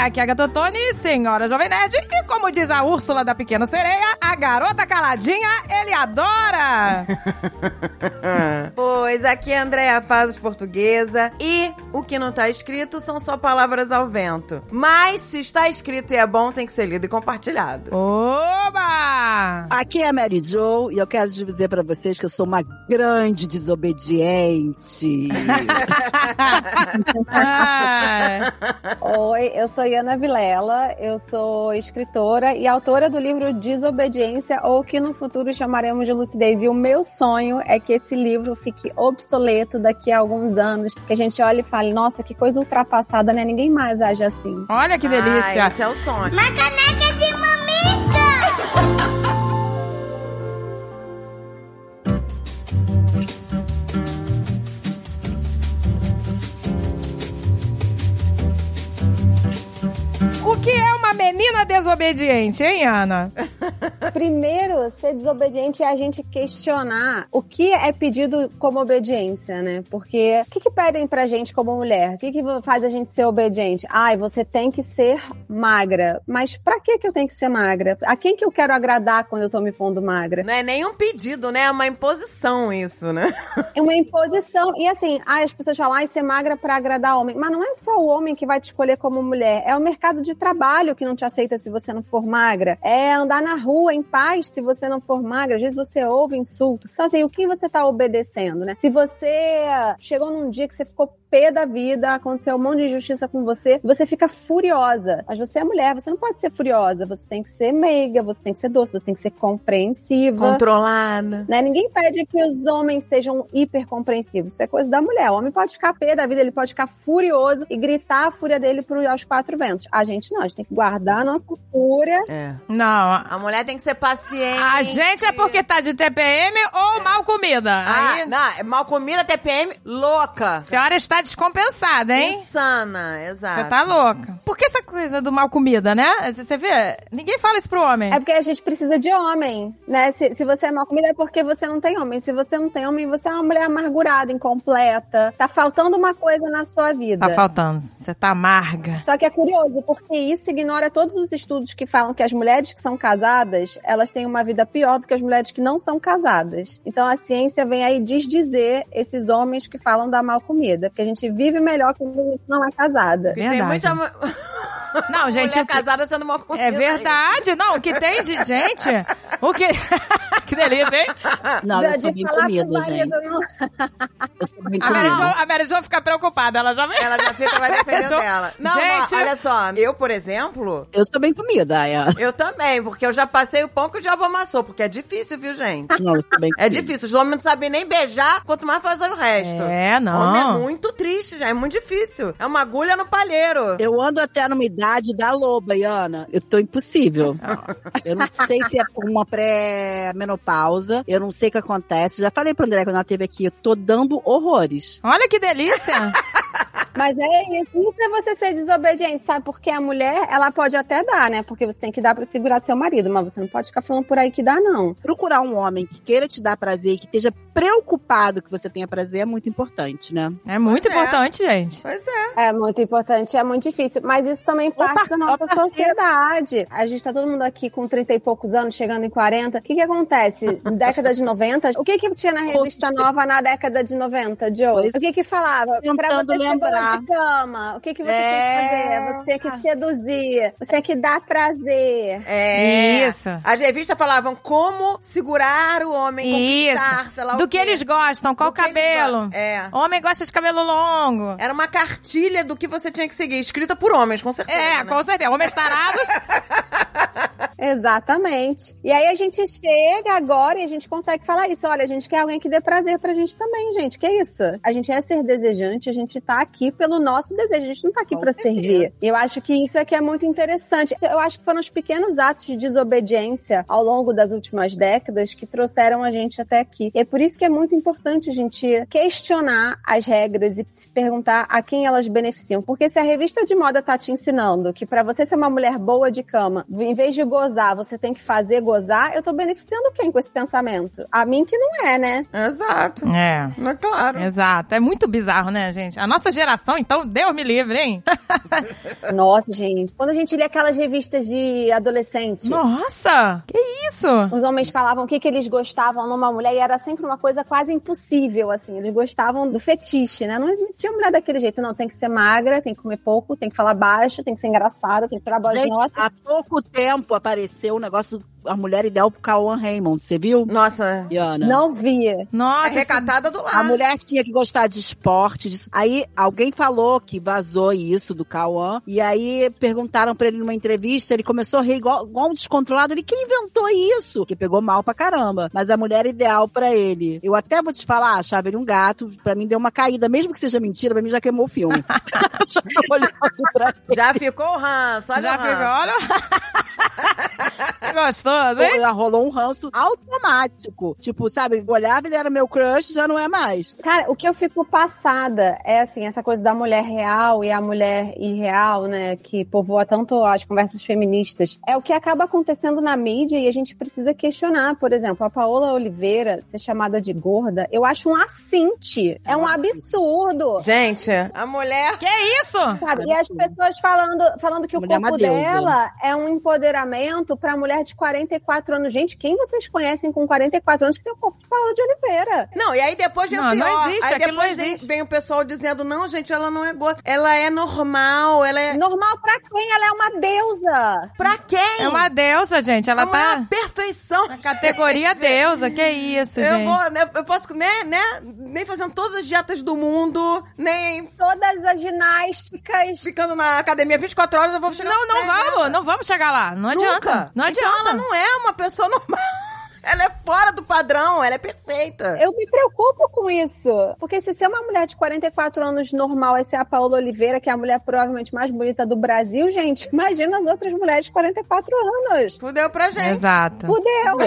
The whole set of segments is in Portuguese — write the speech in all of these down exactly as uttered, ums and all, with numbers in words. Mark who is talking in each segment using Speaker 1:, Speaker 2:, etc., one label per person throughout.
Speaker 1: aqui é a Gatotone, senhora Jovem Nerd, e como diz a Úrsula da Pequena Sereia, a garota caladinha, ele adora!
Speaker 2: Pois, aqui é a Andréa Pazos, portuguesa, e o que não tá escrito são só palavras ao vento. Mas, se está escrito e é bom, tem que ser lido e compartilhado.
Speaker 1: Oba!
Speaker 3: Aqui é a Mary Jo, e eu quero dizer pra vocês que eu sou uma grande desobediente.
Speaker 4: Oi, eu sou Iana Vilela, eu sou escritora e autora do livro Desobediência, ou que no futuro chamaremos de Lucidez. E o meu sonho é que esse livro fique obsoleto daqui a alguns anos, que a gente olhe e fale, nossa, que coisa ultrapassada, né? Ninguém mais age assim.
Speaker 1: Olha que delícia.
Speaker 2: Ah, esse é o sonho.
Speaker 5: Uma caneca de mamica!
Speaker 1: O que é uma menina desobediente, hein, Ana?
Speaker 4: Primeiro, ser desobediente é a gente questionar o que é pedido como obediência, né? Porque o que, que pedem pra gente como mulher? O que, que faz a gente ser obediente? Ai, você tem que ser magra. Mas pra que que eu tenho que ser magra? A quem que eu quero agradar quando eu tô me pondo magra?
Speaker 2: Não é nem um pedido, né? É uma imposição isso, né?
Speaker 4: É uma imposição. E assim, ai, as pessoas falam, ai, ser magra pra agradar homem. Mas não é só o homem que vai te escolher como mulher. É o mercado de trabalho que não te aceita se você não for magra. É andar na rua em paz se você não for magra. Às vezes você ouve insulto. Então assim, o que você tá obedecendo, né? Se você chegou num dia que você ficou pé da vida, aconteceu um monte de injustiça com você, você fica furiosa. Mas você é mulher, você não pode ser furiosa. Você tem que ser meiga, você tem que ser doce, você tem que ser compreensiva.
Speaker 2: Controlada.
Speaker 4: Né? Ninguém pede que os homens sejam hiper compreensivos. Isso é coisa da mulher. O homem pode ficar pé da vida, ele pode ficar furioso e gritar a fúria dele pro, aos quatro ventos. A gente não, a gente tem que guardar a nossa fúria.
Speaker 2: É.
Speaker 1: Não.
Speaker 2: A mulher tem que ser paciente.
Speaker 1: A gente é porque tá de T P M ou mal comida.
Speaker 2: Ah,
Speaker 1: Aí,
Speaker 2: não, é mal comida, T P M, louca.
Speaker 1: a senhora está descompensada, hein?
Speaker 2: Insana, exato.
Speaker 1: Você tá louca. Por que essa coisa do mal comida, né? Você vê, ninguém fala isso pro homem.
Speaker 4: É porque a gente precisa de homem, né? Se, se você é mal comida é porque você não tem homem. Se você não tem homem, você é uma mulher amargurada, incompleta. Tá faltando uma coisa na sua vida.
Speaker 1: Tá faltando. Você tá amarga.
Speaker 4: Só que é curioso, porque isso ignora todos os estudos que falam que as mulheres que são casadas, elas têm uma vida pior do que as mulheres que não são casadas. Então a ciência vem aí desdizer esses homens que falam da mal comida, porque a gente vive melhor que quando a gente não é casada.
Speaker 2: Tem
Speaker 1: Verdade.
Speaker 2: muita...
Speaker 1: Não, gente...
Speaker 2: mulher casada sendo mal comida.
Speaker 1: É verdade. Não, o que tem de gente... O que... Que delícia, hein?
Speaker 3: Não, eu sou bem comida, gente.
Speaker 4: Não...
Speaker 3: Eu sou bem
Speaker 1: A Mary Jo,
Speaker 3: comida.
Speaker 1: a Mary Jo fica preocupada. Ela já vem...
Speaker 2: Ela já fica, vai defender
Speaker 1: Jo-
Speaker 2: dela. Não,
Speaker 1: Gente-
Speaker 2: não, olha só. Eu, por exemplo...
Speaker 3: Eu sou bem comida, é.
Speaker 2: Eu também, porque eu já passei o pão que o diabo amassou, porque é difícil, viu, gente?
Speaker 3: Não, eu sou bem
Speaker 2: É
Speaker 3: comida.
Speaker 2: difícil. Os homens não sabem nem beijar, quanto mais fazer o resto.
Speaker 1: É, não.
Speaker 2: Homem é muito triste, já é muito difícil. É uma agulha no palheiro.
Speaker 3: Eu ando até numa idade da loba, Iana. Eu tô impossível. Eu não sei se é uma pré-menopausa. Eu não sei o que acontece. Já falei pra André quando ela esteve aqui. Eu tô dando horrores.
Speaker 1: Olha que delícia.
Speaker 4: Mas é isso. Isso é você ser desobediente, sabe? Porque a mulher, ela pode até dar, né? Porque você tem que dar pra segurar seu marido, mas você não pode ficar falando por aí que dá, não.
Speaker 3: Procurar um homem que queira te dar prazer e que esteja preocupado que você tenha prazer é muito importante, né?
Speaker 1: É muito
Speaker 2: Pois é.
Speaker 1: importante, gente.
Speaker 2: Pois é.
Speaker 4: É muito importante, é muito difícil. Mas isso também parte
Speaker 3: parce-
Speaker 4: da nossa
Speaker 3: ó, parceiro.
Speaker 4: sociedade. A gente tá todo mundo aqui com trinta e poucos anos, chegando em quarenta. O que que acontece? Década de noventa, o que que tinha na revista nova na década de noventa, Joe? O que que falava? Pra
Speaker 3: Tentando
Speaker 4: você ser
Speaker 3: lembrar.
Speaker 4: boa de cama, o que que você
Speaker 3: É.
Speaker 4: tinha que fazer? Você tinha que seduzir, você tinha que dar prazer.
Speaker 2: É.
Speaker 1: Isso.
Speaker 2: As revistas falavam como segurar o homem, conquistar, sei lá o
Speaker 1: Do que
Speaker 2: quê.
Speaker 1: eles gostam, qual
Speaker 2: Do que eles
Speaker 1: cabelo.
Speaker 2: gostam. É.
Speaker 1: Homem gosta de cabelo longo.
Speaker 2: Era uma cartilha do que você tinha que seguir, escrita por homens, com certeza.
Speaker 1: É,
Speaker 2: né?
Speaker 1: com certeza. Homens tarados.
Speaker 4: Exatamente. E aí a gente chega agora e a gente consegue falar isso. Olha, a gente quer alguém que dê prazer pra gente também, gente. Que isso? A gente é ser desejante, a gente tá aqui pelo nosso desejo. A gente não tá aqui
Speaker 2: Com
Speaker 4: pra
Speaker 2: certeza.
Speaker 4: servir. E eu acho que isso é que é muito interessante. Eu acho que foram os pequenos atos de desobediência ao longo das últimas décadas que trouxeram a gente até aqui. E é por isso que é muito importante a gente questionar as regras e se perguntar a quem elas beneficiam. Porque se a revista de moda tá te ensinando que pra você ser uma mulher boa de cama, em vez de gozar gozar, você tem que fazer gozar, eu tô beneficiando quem com esse pensamento? A mim que não é, né?
Speaker 2: Exato.
Speaker 1: É.
Speaker 2: É claro.
Speaker 1: Exato. É muito bizarro, né, gente? A nossa geração, então, Deus me livre, hein?
Speaker 4: Nossa, gente. Quando a gente lia aquelas revistas de adolescente,
Speaker 1: Nossa! Que isso?
Speaker 4: os homens falavam o que, que eles gostavam numa mulher e era sempre uma coisa quase impossível, assim. Eles gostavam do fetiche, né? Não tinha mulher daquele jeito, não. Tem que ser magra, tem que comer pouco, tem que falar baixo, tem que ser engraçada, tem que pegar voz
Speaker 3: Gente,
Speaker 4: nota.
Speaker 3: há pouco tempo apareceu o negócio, a mulher ideal pro Cauã Raymond, você viu?
Speaker 2: Nossa,
Speaker 3: Diana?
Speaker 4: Não via.
Speaker 1: Nossa,
Speaker 2: é recatada do
Speaker 3: A
Speaker 2: lado.
Speaker 3: mulher tinha que gostar de esporte. Disso. Aí alguém falou que vazou isso do Cauã. E aí perguntaram pra ele numa entrevista. Ele começou a rir igual, igual um descontrolado. Ele, quem inventou isso? Que pegou mal pra caramba. Mas a mulher ideal pra ele. Eu até vou te falar, achava ele um gato. Pra mim deu uma caída. Mesmo que seja mentira, pra mim já queimou o filme. Já tô olhando pra ele.
Speaker 2: Já ficou o ranço, olha
Speaker 1: já
Speaker 2: o ranço.
Speaker 1: ficou, olha. Gostoso, hein?
Speaker 3: Já rolou um ranço automático. Tipo, sabe, olhava, ele era meu crush, já não é mais.
Speaker 4: Cara, o que eu fico passada é, assim, essa coisa da mulher real e a mulher irreal, né, que povoa tanto as conversas feministas, é o que acaba acontecendo na mídia e a gente precisa questionar. Por exemplo, a Paola Oliveira ser chamada de gorda, eu acho um assinte. É um absurdo.
Speaker 2: Gente, a mulher...
Speaker 1: Que isso?
Speaker 4: Sabe? E as pessoas falando, falando que o
Speaker 3: Mulher é uma
Speaker 4: corpo
Speaker 3: deusa.
Speaker 4: dela é um empoderamento pra mulher de quarenta e quatro anos. Gente, quem vocês conhecem com quarenta e quatro anos que tem o corpo de Paola de Oliveira?
Speaker 2: Não, e aí depois vem
Speaker 1: Não,
Speaker 2: o pior.
Speaker 1: não existe,
Speaker 2: aí
Speaker 1: aquilo
Speaker 2: depois
Speaker 1: não
Speaker 2: vem,
Speaker 1: existe.
Speaker 2: vem o pessoal dizendo, não, gente, ela não é gorda. Ela é normal, ela é...
Speaker 4: Normal pra quem? Ela é uma deusa.
Speaker 2: Pra quem?
Speaker 1: É uma deusa, gente. Ela
Speaker 2: A mulher é
Speaker 1: tá
Speaker 2: uma perfeição.
Speaker 1: na categoria deusa. Que isso,
Speaker 2: Eu
Speaker 1: gente?
Speaker 2: vou, né, eu posso, né, né, nem fazendo todas as dietas do mundo, nem
Speaker 4: Todas as ginásticas.
Speaker 2: ficando na academia vinte e quatro horas, eu vou chegar
Speaker 1: Não,
Speaker 2: nos
Speaker 1: não
Speaker 2: pés
Speaker 1: vamos.
Speaker 2: dela.
Speaker 1: Não vamos chegar lá. Não
Speaker 2: Nunca.
Speaker 1: adianta. Não adianta.
Speaker 2: Então ela não é uma pessoa normal. Ela é fora do padrão, ela é perfeita.
Speaker 4: Eu me preocupo com isso. Porque se ser uma mulher de quarenta e quatro anos normal é ser a Paola Oliveira, que é a mulher provavelmente mais bonita do Brasil, gente, imagina as outras mulheres de quarenta e quatro anos.
Speaker 2: Fudeu pra gente.
Speaker 1: Exato.
Speaker 4: Fudeu.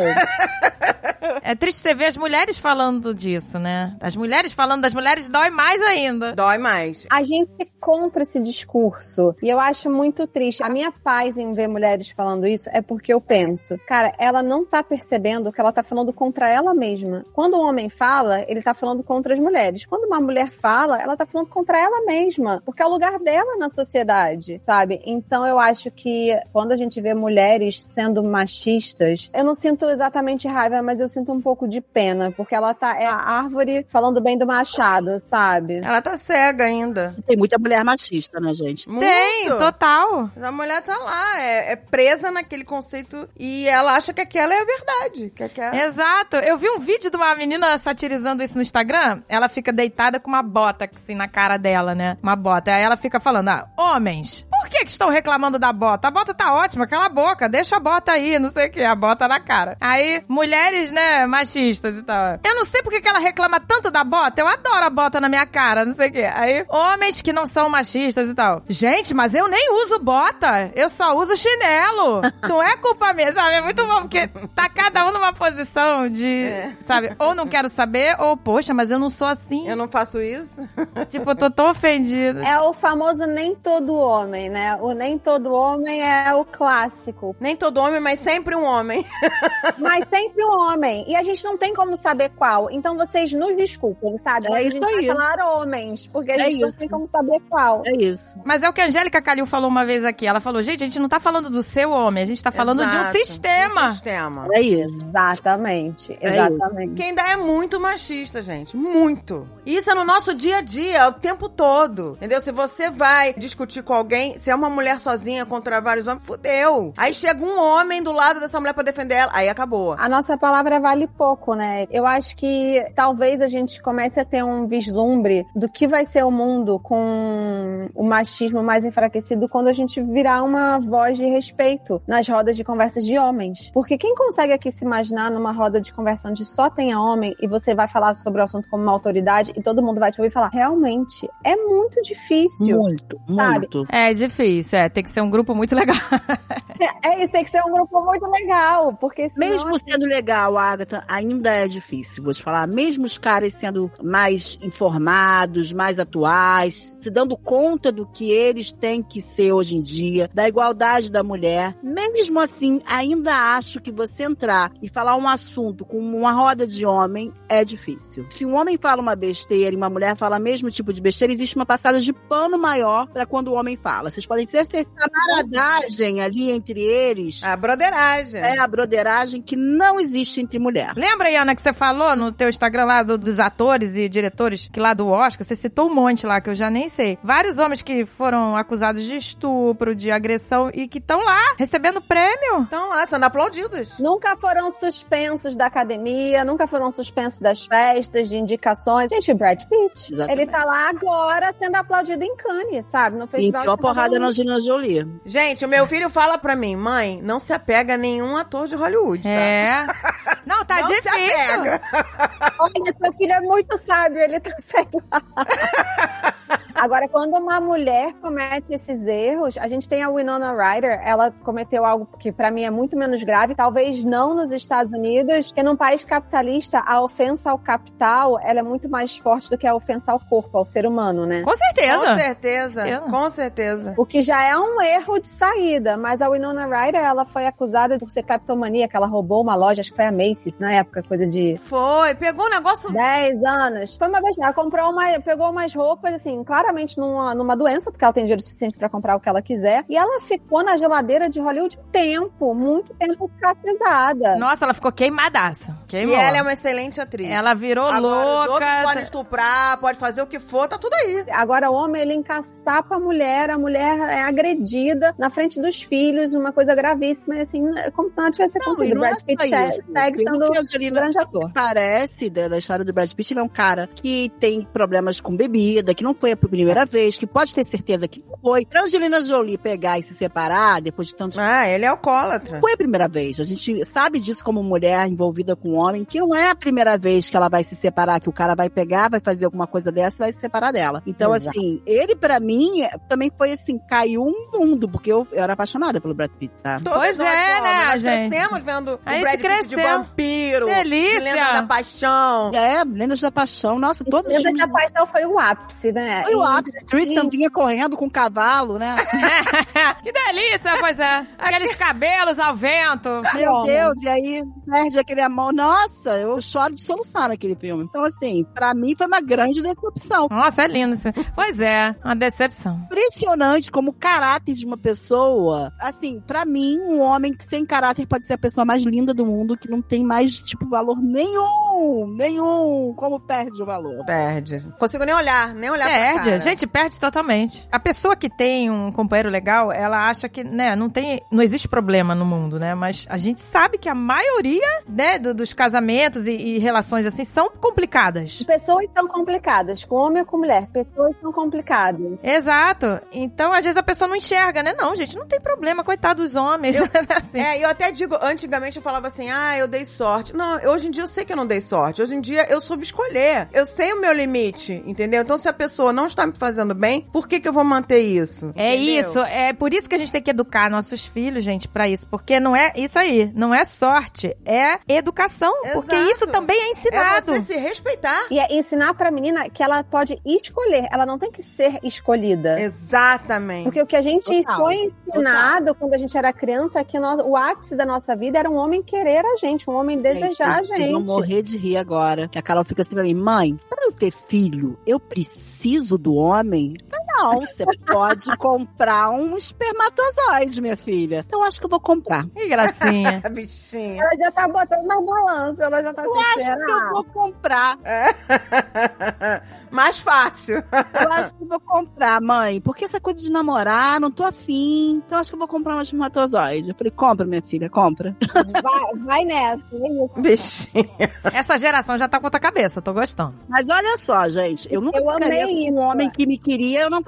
Speaker 1: É triste você ver as mulheres falando disso, né? As mulheres falando das mulheres dói mais ainda.
Speaker 2: Dói mais.
Speaker 4: A gente compra esse discurso. E eu acho muito triste. A minha paz em ver mulheres falando isso é porque eu penso, cara, ela não tá percebendo que ela tá falando contra ela mesma. Quando um homem fala, ele tá falando contra as mulheres. Quando uma mulher fala, ela tá falando contra ela mesma. Porque é o lugar dela na sociedade, sabe? Então eu acho que quando a gente vê mulheres sendo machistas, eu não sinto exatamente raiva, mas eu sinto um pouco de pena. Porque ela tá, é a árvore falando bem do machado, sabe?
Speaker 2: Ela tá cega ainda.
Speaker 3: Tem muita mulher machista, né, gente?
Speaker 1: Tem,
Speaker 2: Muito.
Speaker 1: total.
Speaker 2: A mulher tá lá, é, é presa naquele conceito e ela acha que aquela é a verdade. Que aquela...
Speaker 1: Exato. Eu vi um vídeo de uma menina satirizando isso no Instagram. Ela fica deitada com uma bota assim na cara dela, né? Uma bota. Aí ela fica falando, ah, homens, por que que estão reclamando da bota? A bota tá ótima, cala a boca, deixa a bota aí, não sei o que, a bota na cara. Aí, mulheres, né, machistas e tal. Eu não sei por que que ela reclama tanto da bota, eu adoro a bota na minha cara, não sei o que. Aí, homens que não são machistas e tal. Gente, mas eu nem uso bota, eu só uso chinelo. Não é culpa minha, sabe? É muito bom, porque tá cada um numa posição de,
Speaker 2: É.
Speaker 1: sabe, ou não quero saber, ou, poxa, mas eu não sou assim.
Speaker 2: Eu não faço isso.
Speaker 1: Tipo, eu tô tão ofendida.
Speaker 4: É o famoso nem todo homem, né? O nem todo homem é o clássico.
Speaker 2: Nem todo homem, mas sempre um homem.
Speaker 4: Mas sempre um homem. E a gente não tem como saber qual. Então vocês nos desculpem, sabe?
Speaker 3: É
Speaker 4: a
Speaker 3: isso
Speaker 4: gente vai
Speaker 3: aí.
Speaker 4: falar homens, porque a
Speaker 3: É
Speaker 4: gente não
Speaker 3: isso.
Speaker 4: tem como saber qual.
Speaker 3: É isso.
Speaker 1: Mas é o que a Angélica Calil falou uma vez aqui. Ela falou, gente, a gente não tá falando do seu homem, a gente tá falando de um
Speaker 2: Exato.
Speaker 1: sistema.
Speaker 2: Um sistema.
Speaker 3: É isso.
Speaker 4: Exatamente,
Speaker 3: É
Speaker 4: exatamente.
Speaker 2: Que ainda é muito machista, gente. Muito. E isso é no nosso dia a dia, o tempo todo. Entendeu? Se você vai discutir com alguém, se é uma mulher sozinha contra vários homens, fudeu. Aí chega um homem do lado dessa mulher pra defender ela, aí acabou.
Speaker 4: A nossa palavra vale pouco, né? Eu acho que talvez a gente comece a ter um vislumbre do que vai ser o mundo com o machismo mais enfraquecido quando a gente virar uma voz de respeito nas rodas de conversas de homens. Porque quem consegue aqui se imaginar numa roda de conversa onde só tenha homem e você vai falar sobre o assunto como uma autoridade e todo mundo vai te ouvir falar, realmente, é muito difícil.
Speaker 3: Muito,
Speaker 4: Sabe?
Speaker 3: muito.
Speaker 1: É, de difícil, é. Tem que ser um grupo muito legal.
Speaker 4: É, é isso, tem que ser um grupo muito legal, porque senão...
Speaker 3: Mesmo sendo legal, Agatha, ainda é difícil, vou te falar. Mesmo os caras sendo mais informados, mais atuais, se dando conta do que eles têm que ser hoje em dia, da igualdade da mulher, mesmo assim, ainda acho que você entrar e falar um assunto com uma roda de homem é difícil. Se um homem fala uma besteira e uma mulher fala o mesmo tipo de besteira, existe uma passada de pano maior pra quando o homem fala. Vocês podem ter certeza que a camaradagem ali entre eles...
Speaker 2: A broderagem.
Speaker 3: É a broderagem que não existe entre mulher.
Speaker 1: Lembra, Iana, que você falou no teu Instagram lá do, dos atores e diretores, que lá do Oscar, você citou um monte lá, que eu já nem sei. Vários homens que foram acusados de estupro, de agressão, e que estão lá, recebendo prêmio.
Speaker 2: Estão lá, sendo aplaudidos.
Speaker 4: Nunca foram suspensos da academia, nunca foram suspensos das festas, de indicações. Gente, Brad Pitt,
Speaker 3: Exatamente.
Speaker 4: ele tá lá agora sendo aplaudido em Cannes, sabe? No festival.
Speaker 3: Enfiou a
Speaker 4: de
Speaker 3: porrada na
Speaker 4: Hollywood.
Speaker 3: Angelina Jolie.
Speaker 2: Gente, o meu filho fala pra mim, mãe, não se apega a nenhum ator de Hollywood, tá?
Speaker 1: É. Não, tá
Speaker 2: não
Speaker 1: difícil.
Speaker 2: se apega.
Speaker 4: Olha, seu filho é muito sábio, ele tá certo. Agora, quando uma mulher comete esses erros, a gente tem a Winona Ryder, ela cometeu algo que pra mim é muito menos grave, talvez não nos Estados Unidos, porque num país capitalista, a ofensa ao capital, ela é muito mais forte do que a ofensa ao corpo, ao ser humano, né?
Speaker 1: Com certeza.
Speaker 2: Com certeza,
Speaker 1: certeza.
Speaker 2: com certeza.
Speaker 4: O que já é um erro de saída, mas a Winona Ryder, ela foi acusada por ser cleptomaníaca, ela roubou uma loja, acho que foi a Macy's, na época, coisa de
Speaker 2: Foi, pegou um negócio...
Speaker 4: dez anos. Foi uma vez, ela comprou uma, pegou umas roupas, assim, claramente numa, numa doença, porque ela tem dinheiro suficiente pra comprar o que ela quiser, e ela ficou na geladeira de Hollywood tempo, muito tempo escrachizada.
Speaker 1: Nossa, ela ficou queimadaça. Queimou.
Speaker 2: E ela é uma excelente atriz.
Speaker 1: Ela virou
Speaker 2: Agora, os
Speaker 1: louca.
Speaker 2: outros podem estuprar, pode fazer o que for, tá tudo aí.
Speaker 4: Agora, o homem, ele encaçapa a mulher, a mulher é agredida na frente dos filhos, uma coisa gravíssima, e assim, é como se nada tivesse acontecido. O Brad Pitt segue sendo um grande ator.
Speaker 3: Parece, da, da história do Brad Pitt, ele é um cara que tem problemas com bebida, que não foi a primeira vez, que pode ter certeza que não foi. Pra Angelina Jolie pegar e se separar, depois de tantos...
Speaker 2: Ah, ele é alcoólatra.
Speaker 3: Não foi a primeira vez. A gente sabe disso como mulher envolvida com homem, que não é a primeira vez que ela vai se separar, que o cara vai pegar, vai fazer alguma coisa dessa e vai se separar dela. Então,
Speaker 4: Exato.
Speaker 3: assim, ele pra mim também foi assim, caiu um mundo, porque eu, eu era apaixonada pelo Brad Pitt, tá?
Speaker 2: Todas
Speaker 1: Pois
Speaker 2: nós
Speaker 1: é,
Speaker 2: somos.
Speaker 1: né,
Speaker 2: Nós
Speaker 1: gente?
Speaker 2: crescemos vendo
Speaker 1: A
Speaker 2: o
Speaker 1: gente
Speaker 2: Brad Pitt de
Speaker 1: cresceu.
Speaker 2: vampiro.
Speaker 1: Delícia.
Speaker 2: De Lenda da Paixão.
Speaker 3: É, Lendas da Paixão, nossa, todos os
Speaker 4: Lendas da
Speaker 3: filmes-
Speaker 4: Paixão foi o ápice, né?
Speaker 3: Foi o
Speaker 4: E-
Speaker 3: ápice. Tristan vinha correndo com o cavalo, né?
Speaker 1: Que delícia, pois é. Aqueles cabelos ao vento.
Speaker 3: Meu
Speaker 4: Amo.
Speaker 3: Deus, e aí perde aquele amor. Nossa, eu choro de soluçar naquele filme. Então, assim, pra mim foi uma grande decepção.
Speaker 1: Nossa, é lindo isso. Pois é, uma decepção.
Speaker 3: Impressionante como o caráter de uma pessoa. Assim, pra mim, um homem sem caráter pode ser a pessoa mais linda do mundo, que não tem mais, tipo, valor nenhum. Nenhum. Como perde o valor.
Speaker 2: Perde. Consigo nem olhar, nem olhar pra
Speaker 1: Perde,
Speaker 2: cara.
Speaker 1: a gente perde totalmente. A pessoa que tem um companheiro legal, ela acha que, né, não tem, não existe problema no mundo, né? Mas a gente sabe que a maioria, né, do- dos casamentos e, e relações assim são complicadas.
Speaker 4: Pessoas são complicadas, com homem ou com mulher. Pessoas são complicadas.
Speaker 1: Exato. Então, às vezes a pessoa não enxerga, né? Não, gente, não tem problema, coitado dos homens. assim.
Speaker 2: É, eu até digo, antigamente eu falava assim, ah, eu dei sorte. Não, hoje em dia eu sei que eu não dei sorte. Hoje em dia eu soube escolher. Eu sei o meu limite, entendeu? Então se a pessoa não está me fazendo bem, por que que eu vou manter isso?
Speaker 1: É
Speaker 2: Entendeu?
Speaker 1: isso, é por isso que a gente tem que educar nossos filhos, gente, pra isso. Porque não é isso aí, não é sorte, é educação. Porque
Speaker 2: Exato.
Speaker 1: isso também é
Speaker 2: É
Speaker 1: ensinado.
Speaker 2: você se respeitar.
Speaker 4: E é ensinar pra menina que ela pode escolher, ela não tem que ser escolhida.
Speaker 2: Exatamente.
Speaker 4: Porque o que a gente
Speaker 3: Total,
Speaker 4: foi ensinado quando a gente era criança é que nós- o ápice da nossa vida era um homem querer a gente, um homem desejar a
Speaker 3: Vocês vão
Speaker 4: gente.
Speaker 3: morrer de rir agora. Que a Carol fica assim pra mim, mãe, pra eu ter filho, eu preciso do homem? Não, você pode comprar um espermatozoide, minha filha. Então acho que eu vou comprar.
Speaker 1: Que gracinha.
Speaker 2: Bichinha.
Speaker 4: Ela já tá botando na balança, ela já tá
Speaker 3: Eu
Speaker 4: assim,
Speaker 3: acho
Speaker 4: será?
Speaker 3: que eu vou comprar.
Speaker 2: Mais fácil.
Speaker 3: Eu acho que eu vou comprar, mãe. Porque essa coisa de namorar, não tô afim. Então acho que eu vou comprar um espermatozoide. Eu falei, compra, minha filha, compra.
Speaker 4: Vai, vai nessa, é isso.
Speaker 2: Bichinha.
Speaker 1: Essa geração já tá com outra cabeça, eu tô gostando.
Speaker 3: Mas olha só, gente. Eu nunca
Speaker 4: Eu
Speaker 3: ficaria
Speaker 4: amei
Speaker 3: com
Speaker 4: isso.
Speaker 3: um homem que me queria, eu não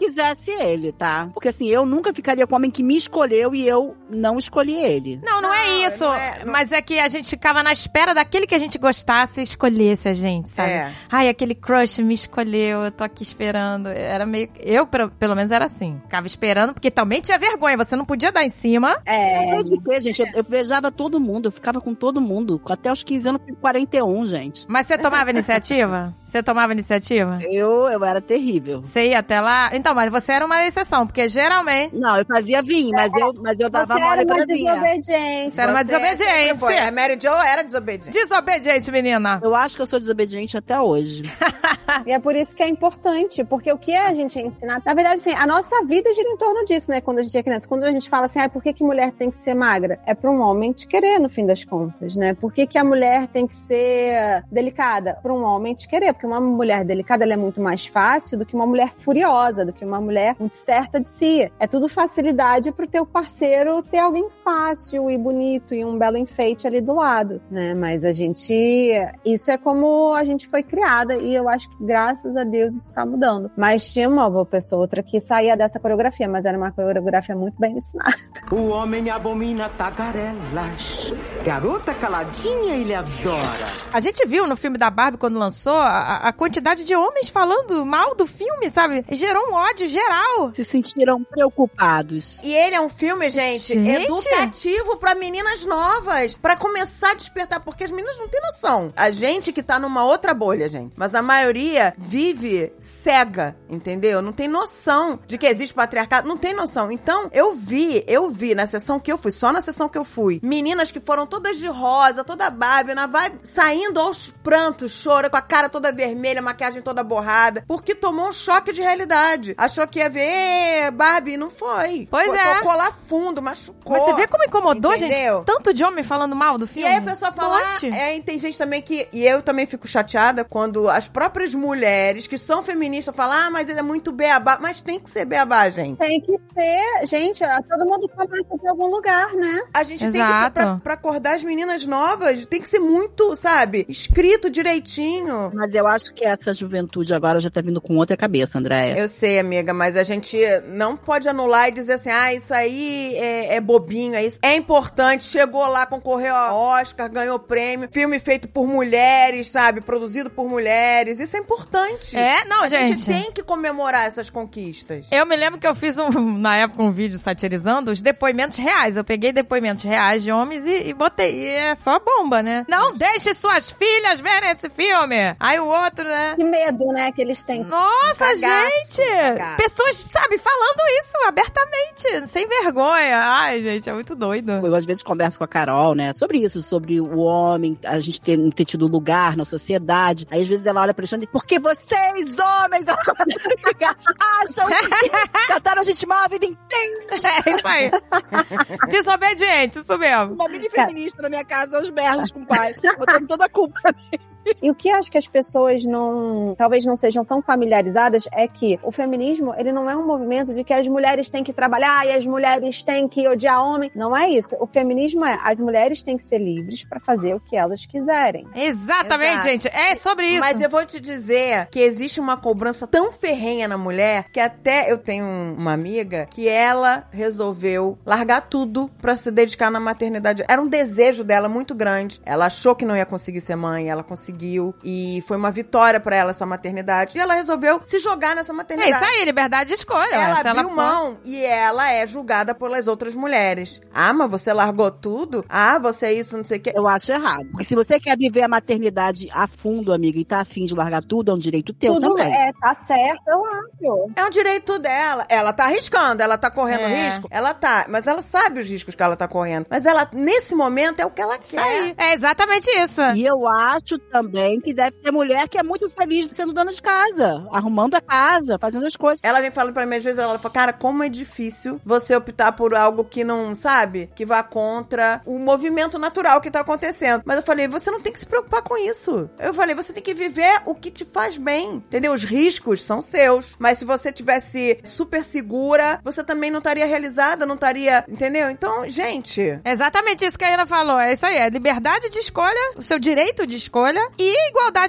Speaker 3: quisesse ele, tá? Porque assim, eu nunca ficaria com um homem que me escolheu e eu não escolhi ele.
Speaker 1: Não, não, não é isso.
Speaker 2: Não é, não...
Speaker 1: Mas é que a gente ficava na espera daquele que a gente gostasse e escolhesse a gente, sabe?
Speaker 2: É.
Speaker 1: Ai, aquele crush me escolheu, eu tô aqui esperando. Era meio... Eu, pelo menos, era assim. Ficava esperando, porque também tinha vergonha. Você não podia dar em cima.
Speaker 3: É. Eu, de gente, eu, eu beijava todo mundo, eu ficava com todo mundo. Até os quinze anos, com quarenta e um, gente.
Speaker 1: Mas você tomava iniciativa? Você tomava iniciativa?
Speaker 3: Eu, eu era terrível.
Speaker 1: Você ia até lá? Então, mas você era uma exceção, porque geralmente...
Speaker 3: Não, eu fazia vinho, mas eu, mas eu dava mole pra vinha.
Speaker 4: Desobediente.
Speaker 1: Você era uma desobediente.
Speaker 2: Foi. A Mary Jo era desobediente.
Speaker 1: Desobediente, menina.
Speaker 3: Eu acho que eu sou desobediente até hoje.
Speaker 4: E é por isso que é importante, porque o que a gente é ensinado... Na verdade, assim, a nossa vida gira em torno disso, né? Quando a gente é criança. Quando a gente fala assim, ah, por que que mulher tem que ser magra? É pra um homem te querer, no fim das contas, né? Por que que a mulher tem que ser delicada? Pra um homem te querer. Porque uma mulher delicada, ela é muito mais fácil do que uma mulher furiosa, do que uma mulher muito certa de si. É tudo facilidade pro teu parceiro ter alguém fácil e bonito e um belo enfeite ali do lado, né? Mas a gente... Isso é como a gente foi criada e eu acho que, graças a Deus, isso tá mudando. Mas tinha uma pessoa, outra que saía dessa coreografia, mas era uma coreografia muito bem ensinada.
Speaker 6: O homem abomina tagarelas. Garota caladinha, ele adora.
Speaker 1: A gente viu no filme da Barbie, quando lançou, a, a quantidade de homens falando mal do filme, sabe? Gerou um ódio geral.
Speaker 3: Se sentiram preocupados.
Speaker 2: E ele é um filme, gente,
Speaker 1: Gente.
Speaker 2: educativo pra meninas novas, pra começar a despertar, porque as meninas não têm noção. A gente que tá numa outra bolha, gente, mas a maioria vive cega, entendeu? Não tem noção de que existe patriarcado, não tem noção. Então, eu vi, eu vi na sessão que eu fui, só na sessão que eu fui, meninas que foram todas de rosa, toda Barbie, na vibe, saindo aos prantos, chora, com a cara toda vermelha, maquiagem toda borrada, porque tomou um choque de realidade. Achou que ia ver Barbie, não foi.
Speaker 1: Pois
Speaker 2: Tocou
Speaker 1: é.
Speaker 2: Tocou lá fundo, machucou.
Speaker 1: Mas você vê como incomodou,
Speaker 2: Entendeu?
Speaker 1: gente? Tanto de homem falando mal do
Speaker 2: E
Speaker 1: filme.
Speaker 2: aí a pessoa fala,
Speaker 1: Monte.
Speaker 2: ah, é, tem gente também que... E eu também fico chateada quando as próprias mulheres que são feministas falam, ah, mas é muito beabá. Mas tem que ser beabá, gente.
Speaker 4: Tem que ser, gente, todo mundo começa de algum lugar, né?
Speaker 2: A gente
Speaker 1: Exato.
Speaker 2: tem que, pra, pra acordar as meninas novas, tem que ser muito, sabe, escrito direitinho.
Speaker 3: Mas eu acho que essa juventude agora já tá vindo com outra cabeça, Andréia.
Speaker 2: Eu sei, amiga, mas a gente não pode anular e dizer assim, ah, isso aí é, é bobinho, é isso. É importante, chegou lá, concorreu ao Oscar, ganhou prêmio, filme feito por mulheres, sabe, produzido por mulheres, isso é importante.
Speaker 1: É, não,
Speaker 2: a
Speaker 1: gente.
Speaker 2: gente tem que comemorar essas conquistas.
Speaker 1: Eu me lembro que eu fiz, um, na época, um vídeo satirizando os depoimentos reais. Eu peguei depoimentos reais de homens e, e botei. E é só bomba, né? Não deixe suas filhas verem esse filme. Aí o outro, né?
Speaker 4: Que medo, né, que eles têm.
Speaker 1: Nossa,
Speaker 2: Cagaço,
Speaker 1: gente!
Speaker 2: cagaço.
Speaker 1: Pessoas, sabe, falando isso abertamente, sem vergonha. Ai, gente, é muito doido.
Speaker 3: Eu às vezes converso com a Carol, né, sobre isso, sobre o homem, a gente ter, ter tido lugar na sociedade. Aí às vezes ela olha pra Alexandre, porque vocês, homens, ela começa a ficar, acham que trataram a gente mal a vida inteira.
Speaker 1: É isso aí. Desobediente, isso mesmo.
Speaker 3: Uma mini feminista na minha casa, aos berros com o pai, botando toda a culpa.
Speaker 4: E o que acho que as pessoas não, talvez não sejam tão familiarizadas é que o feminismo, ele não é um movimento de que as mulheres têm que trabalhar e as mulheres têm que odiar homem. Não é isso. O feminismo é, as mulheres têm que ser livres pra fazer o que elas quiserem.
Speaker 1: Exatamente,
Speaker 2: Exato.
Speaker 1: gente. É sobre isso.
Speaker 2: Mas eu vou te dizer que existe uma cobrança tão ferrenha na mulher que até eu tenho uma amiga que ela resolveu largar tudo pra se dedicar na maternidade. Era um desejo dela muito grande. Ela achou que não ia conseguir ser mãe, ela conseguiu. E foi uma vitória pra ela essa maternidade. E ela resolveu se jogar nessa
Speaker 1: É
Speaker 2: maternidade.
Speaker 1: isso aí, liberdade de escolha.
Speaker 2: Ela
Speaker 1: Se
Speaker 2: abriu
Speaker 1: ela
Speaker 2: mão e ela é julgada pelas outras mulheres. Ah, mas você largou tudo? Ah, você é isso, não sei o quê.
Speaker 3: Eu acho errado. Porque se você quer viver a maternidade a fundo, amiga, e tá afim de largar tudo, é um direito teu
Speaker 4: Tudo
Speaker 3: também.
Speaker 4: é, tá certo, eu acho.
Speaker 2: É um direito dela. Ela tá arriscando, ela tá correndo
Speaker 1: É.
Speaker 2: risco. Ela tá, mas ela sabe os riscos que ela tá correndo. Mas ela, nesse momento, é o que ela
Speaker 1: Isso
Speaker 2: quer.
Speaker 1: aí. É exatamente isso.
Speaker 3: E eu acho também que deve ter mulher que é muito feliz sendo dona de casa, arrumando a casa, fazendo as coisas.
Speaker 2: Ela vem falando pra mim, às vezes, ela fala, cara, como é difícil você optar por algo que não, sabe, que vá contra o movimento natural que tá acontecendo. Mas eu falei, você não tem que se preocupar com isso. Eu falei, você tem que viver o que te faz bem, entendeu? Os riscos são seus. Mas se você tivesse super segura, você também não estaria realizada, não estaria, entendeu? Então, gente...
Speaker 1: É exatamente isso que a Ana falou. É isso aí. É liberdade de escolha, o seu direito de escolha e igualdade de,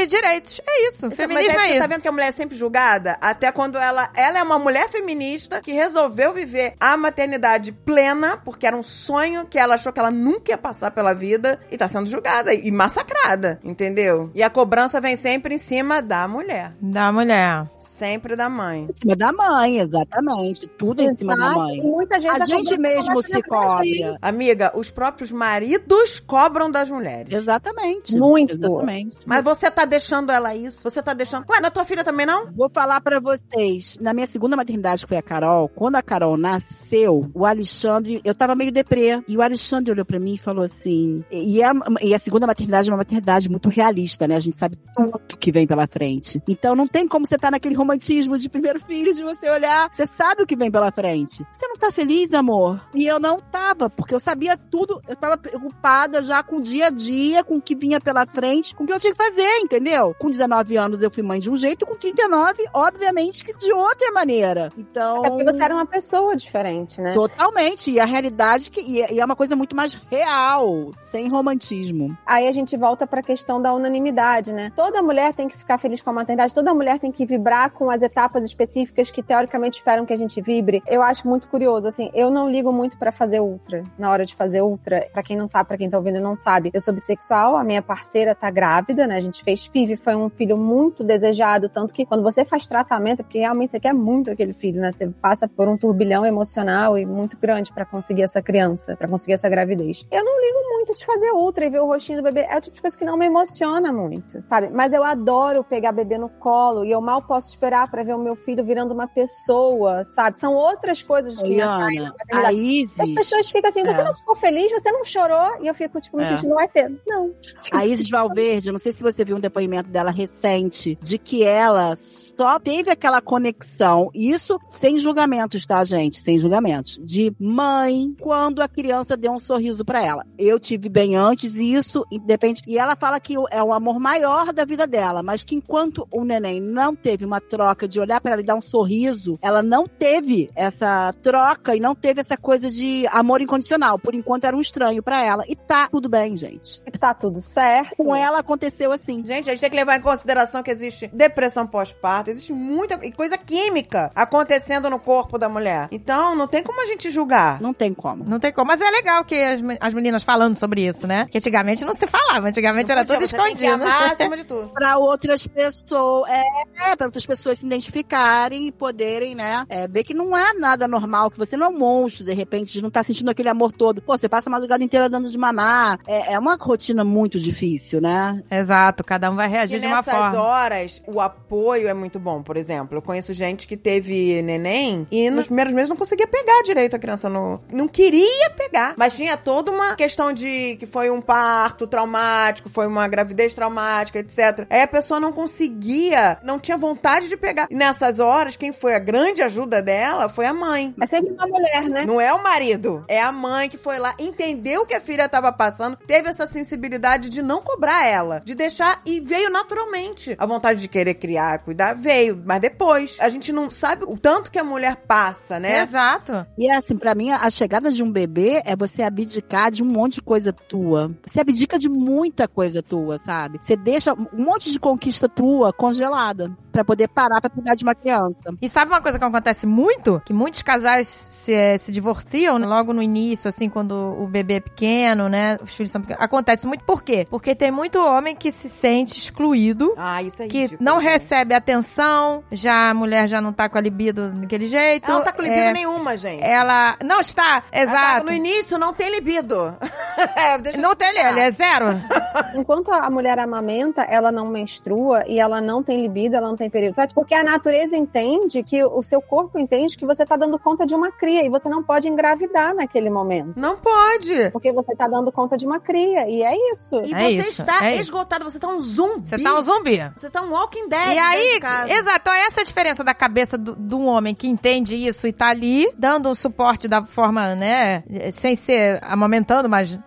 Speaker 1: direitos. É isso.
Speaker 2: Isso,
Speaker 1: Feminismo
Speaker 2: mas aí
Speaker 1: é
Speaker 2: você
Speaker 1: isso.
Speaker 2: tá vendo que a mulher é sempre julgada? Até quando ela, ela é uma mulher feminista que resolveu viver a maternidade plena, porque era um sonho que ela achou que ela nunca ia passar pela vida, e tá sendo julgada e massacrada, entendeu? E a cobrança vem sempre em cima da mulher.
Speaker 1: Da mulher.
Speaker 2: Sempre da mãe.
Speaker 3: Em cima da mãe, exatamente. Tudo em cima da mãe.
Speaker 4: E muita gente
Speaker 3: A
Speaker 4: tá
Speaker 3: gente
Speaker 4: cobrando
Speaker 3: mesmo
Speaker 4: começa
Speaker 3: se
Speaker 4: na frente.
Speaker 3: cobra.
Speaker 2: Amiga, os próprios maridos cobram das mulheres.
Speaker 3: Exatamente.
Speaker 4: Muito.
Speaker 3: Exatamente.
Speaker 2: Mas você tá deixando ela isso? Você tá deixando... Ué, na tua filha também não?
Speaker 3: Vou falar pra vocês, na minha segunda maternidade, que foi a Carol, quando a Carol nasceu, o Alexandre, eu tava meio deprê, e o Alexandre olhou pra mim e falou assim, e a, e a segunda maternidade é uma maternidade muito realista, né? A gente sabe tudo que vem pela frente. Então não tem como você estar naquele romantismo de primeiro filho, de você olhar, você sabe o que vem pela frente. Você não tá feliz, amor? E eu não tava, porque eu sabia tudo, eu tava preocupada já com o dia a dia, com o que vinha pela frente, com o que eu tinha que fazer, entendeu? Com dezenove anos eu fui mãe de um jeito, com trinta e nove, obviamente que de outra maneira. Então...
Speaker 4: Até porque você era uma pessoa diferente, né?
Speaker 3: Totalmente, e a realidade, que, e, e é uma coisa muito mais real, sem romantismo.
Speaker 4: Aí a gente volta pra questão da unanimidade, né? Toda mulher tem que ficar feliz com a maternidade, toda mulher tem que vibrar com as etapas específicas que teoricamente esperam que a gente vibre. Eu acho muito curioso, assim, eu não ligo muito pra fazer ultra, na hora de fazer ultra. Pra quem não sabe, pra quem tá ouvindo e não sabe, eu sou bissexual, a minha parceira tá grávida, né? A gente fez F I V, foi um filho muito desejado, tanto que quando você faz tratamento, porque realmente você quer muito aquele filho, né? Você passa por um turbilhão emocional e muito grande pra conseguir essa criança, pra conseguir essa gravidez. Eu não ligo muito de fazer ultra e ver o rostinho do bebê, é o tipo de coisa que não me emociona muito, sabe? Mas eu adoro pegar bebê no colo e eu mal posso esperar pra ver o meu filho virando uma pessoa, sabe? São outras coisas que
Speaker 3: Ana, a Isis...
Speaker 4: As pessoas ficam assim, você
Speaker 3: é.
Speaker 4: não ficou feliz, você não chorou? E eu fico, tipo, me
Speaker 3: É.
Speaker 4: sentindo, vai ter. Não.
Speaker 3: A Isis Valverde, eu não sei se você viu um depoimento dela recente, de que ela só teve aquela conexão, isso sem julgamentos, tá, gente? Sem julgamentos. De mãe, quando a criança deu um sorriso pra ela. Eu tive bem antes, e isso depende. E ela fala que é o amor maior da vida dela, mas que enquanto o neném não teve uma troca de olhar pra ela e dar um sorriso, ela não teve essa troca e não teve essa coisa de amor incondicional. Por enquanto era um estranho pra ela. E tá tudo bem, gente.
Speaker 4: Tá tudo certo.
Speaker 3: Com ela aconteceu assim.
Speaker 2: Gente, a gente tem que levar em consideração que existe depressão pós-parto, existe muita coisa química acontecendo no corpo da mulher. Então, não tem como a gente julgar.
Speaker 3: Não tem como.
Speaker 1: Não tem como. Mas é legal que as, as meninas falando sobre isso, né? Que antigamente não se falava. Antigamente
Speaker 2: Não
Speaker 1: era
Speaker 2: podia,
Speaker 1: tudo
Speaker 2: você tem que
Speaker 1: escondido.
Speaker 2: amar acima de tudo.
Speaker 3: Pra outras pessoas, é, é pra outras pessoas se identificarem e poderem, né, é, ver que não é nada normal, que você não é um monstro, de repente, de não tá sentindo aquele amor todo. Pô, você passa a madrugada inteira dando de mamar. É, é uma rotina muito difícil, né?
Speaker 1: Exato, cada um vai reagir
Speaker 2: E
Speaker 1: de uma
Speaker 2: nessas
Speaker 1: forma.
Speaker 2: horas, o apoio é muito bom. Por exemplo, eu conheço gente que teve neném e nos primeiros meses não conseguia pegar direito a criança. No... Não queria pegar. Mas tinha toda uma questão de que foi um parto traumático, foi uma gravidez traumática, etcétera. Aí a pessoa não conseguia, não tinha vontade de pegar. E nessas horas, quem foi a grande ajuda dela foi a mãe.
Speaker 4: É sempre uma mulher, né?
Speaker 2: Não é o marido, é a mãe que foi lá, entendeu o que a filha estava passando, teve essa sensibilidade de não cobrar ela, de deixar, e veio naturalmente. A vontade de querer criar, cuidar, veio, mas depois. A gente não sabe o tanto que a mulher passa, né?
Speaker 1: Exato.
Speaker 3: E assim, pra mim, a chegada de um bebê é você abdicar de um monte de coisa tua. Você abdica de muita coisa tua, sabe? Você deixa um monte de conquista tua congelada pra poder parar pra cuidar de uma criança.
Speaker 1: E sabe uma coisa que acontece muito? Que muitos casais se, eh, se divorciam, né? Logo no início, assim, quando o bebê é pequeno, né? Os filhos são pequenos. Acontece muito por quê? Porque tem muito homem que se sente excluído,
Speaker 2: Ah, isso é
Speaker 1: que
Speaker 2: ridículo,
Speaker 1: não
Speaker 2: né?
Speaker 1: recebe atenção, já a mulher já não tá com a libido daquele jeito.
Speaker 2: Ela não tá com libido
Speaker 1: é,
Speaker 2: nenhuma, gente.
Speaker 1: Ela não está,
Speaker 2: Ela tá-
Speaker 1: exato.
Speaker 2: no início não tem libido. É, deixa eu
Speaker 1: Não tem,
Speaker 2: explicar.
Speaker 1: ele é zero.
Speaker 4: Enquanto a mulher amamenta, ela não menstrua e ela não tem libido, ela não tem período fértil, porque a natureza entende que o seu corpo entende que você tá dando conta de uma cria e você não pode engravidar naquele momento.
Speaker 2: Não pode.
Speaker 4: Porque você tá dando conta de uma cria, e é isso.
Speaker 2: E
Speaker 1: É
Speaker 2: você
Speaker 1: isso,
Speaker 2: está
Speaker 1: é isso.
Speaker 2: esgotado, você tá um zumbi.
Speaker 1: Você tá um zumbi.
Speaker 2: Você tá um walking dead
Speaker 1: E
Speaker 2: dentro
Speaker 1: aí,
Speaker 2: de casa.
Speaker 1: exato, essa é a diferença da cabeça do- de um homem que entende isso e tá ali, dando um suporte da forma, né, sem ser amamentando, mas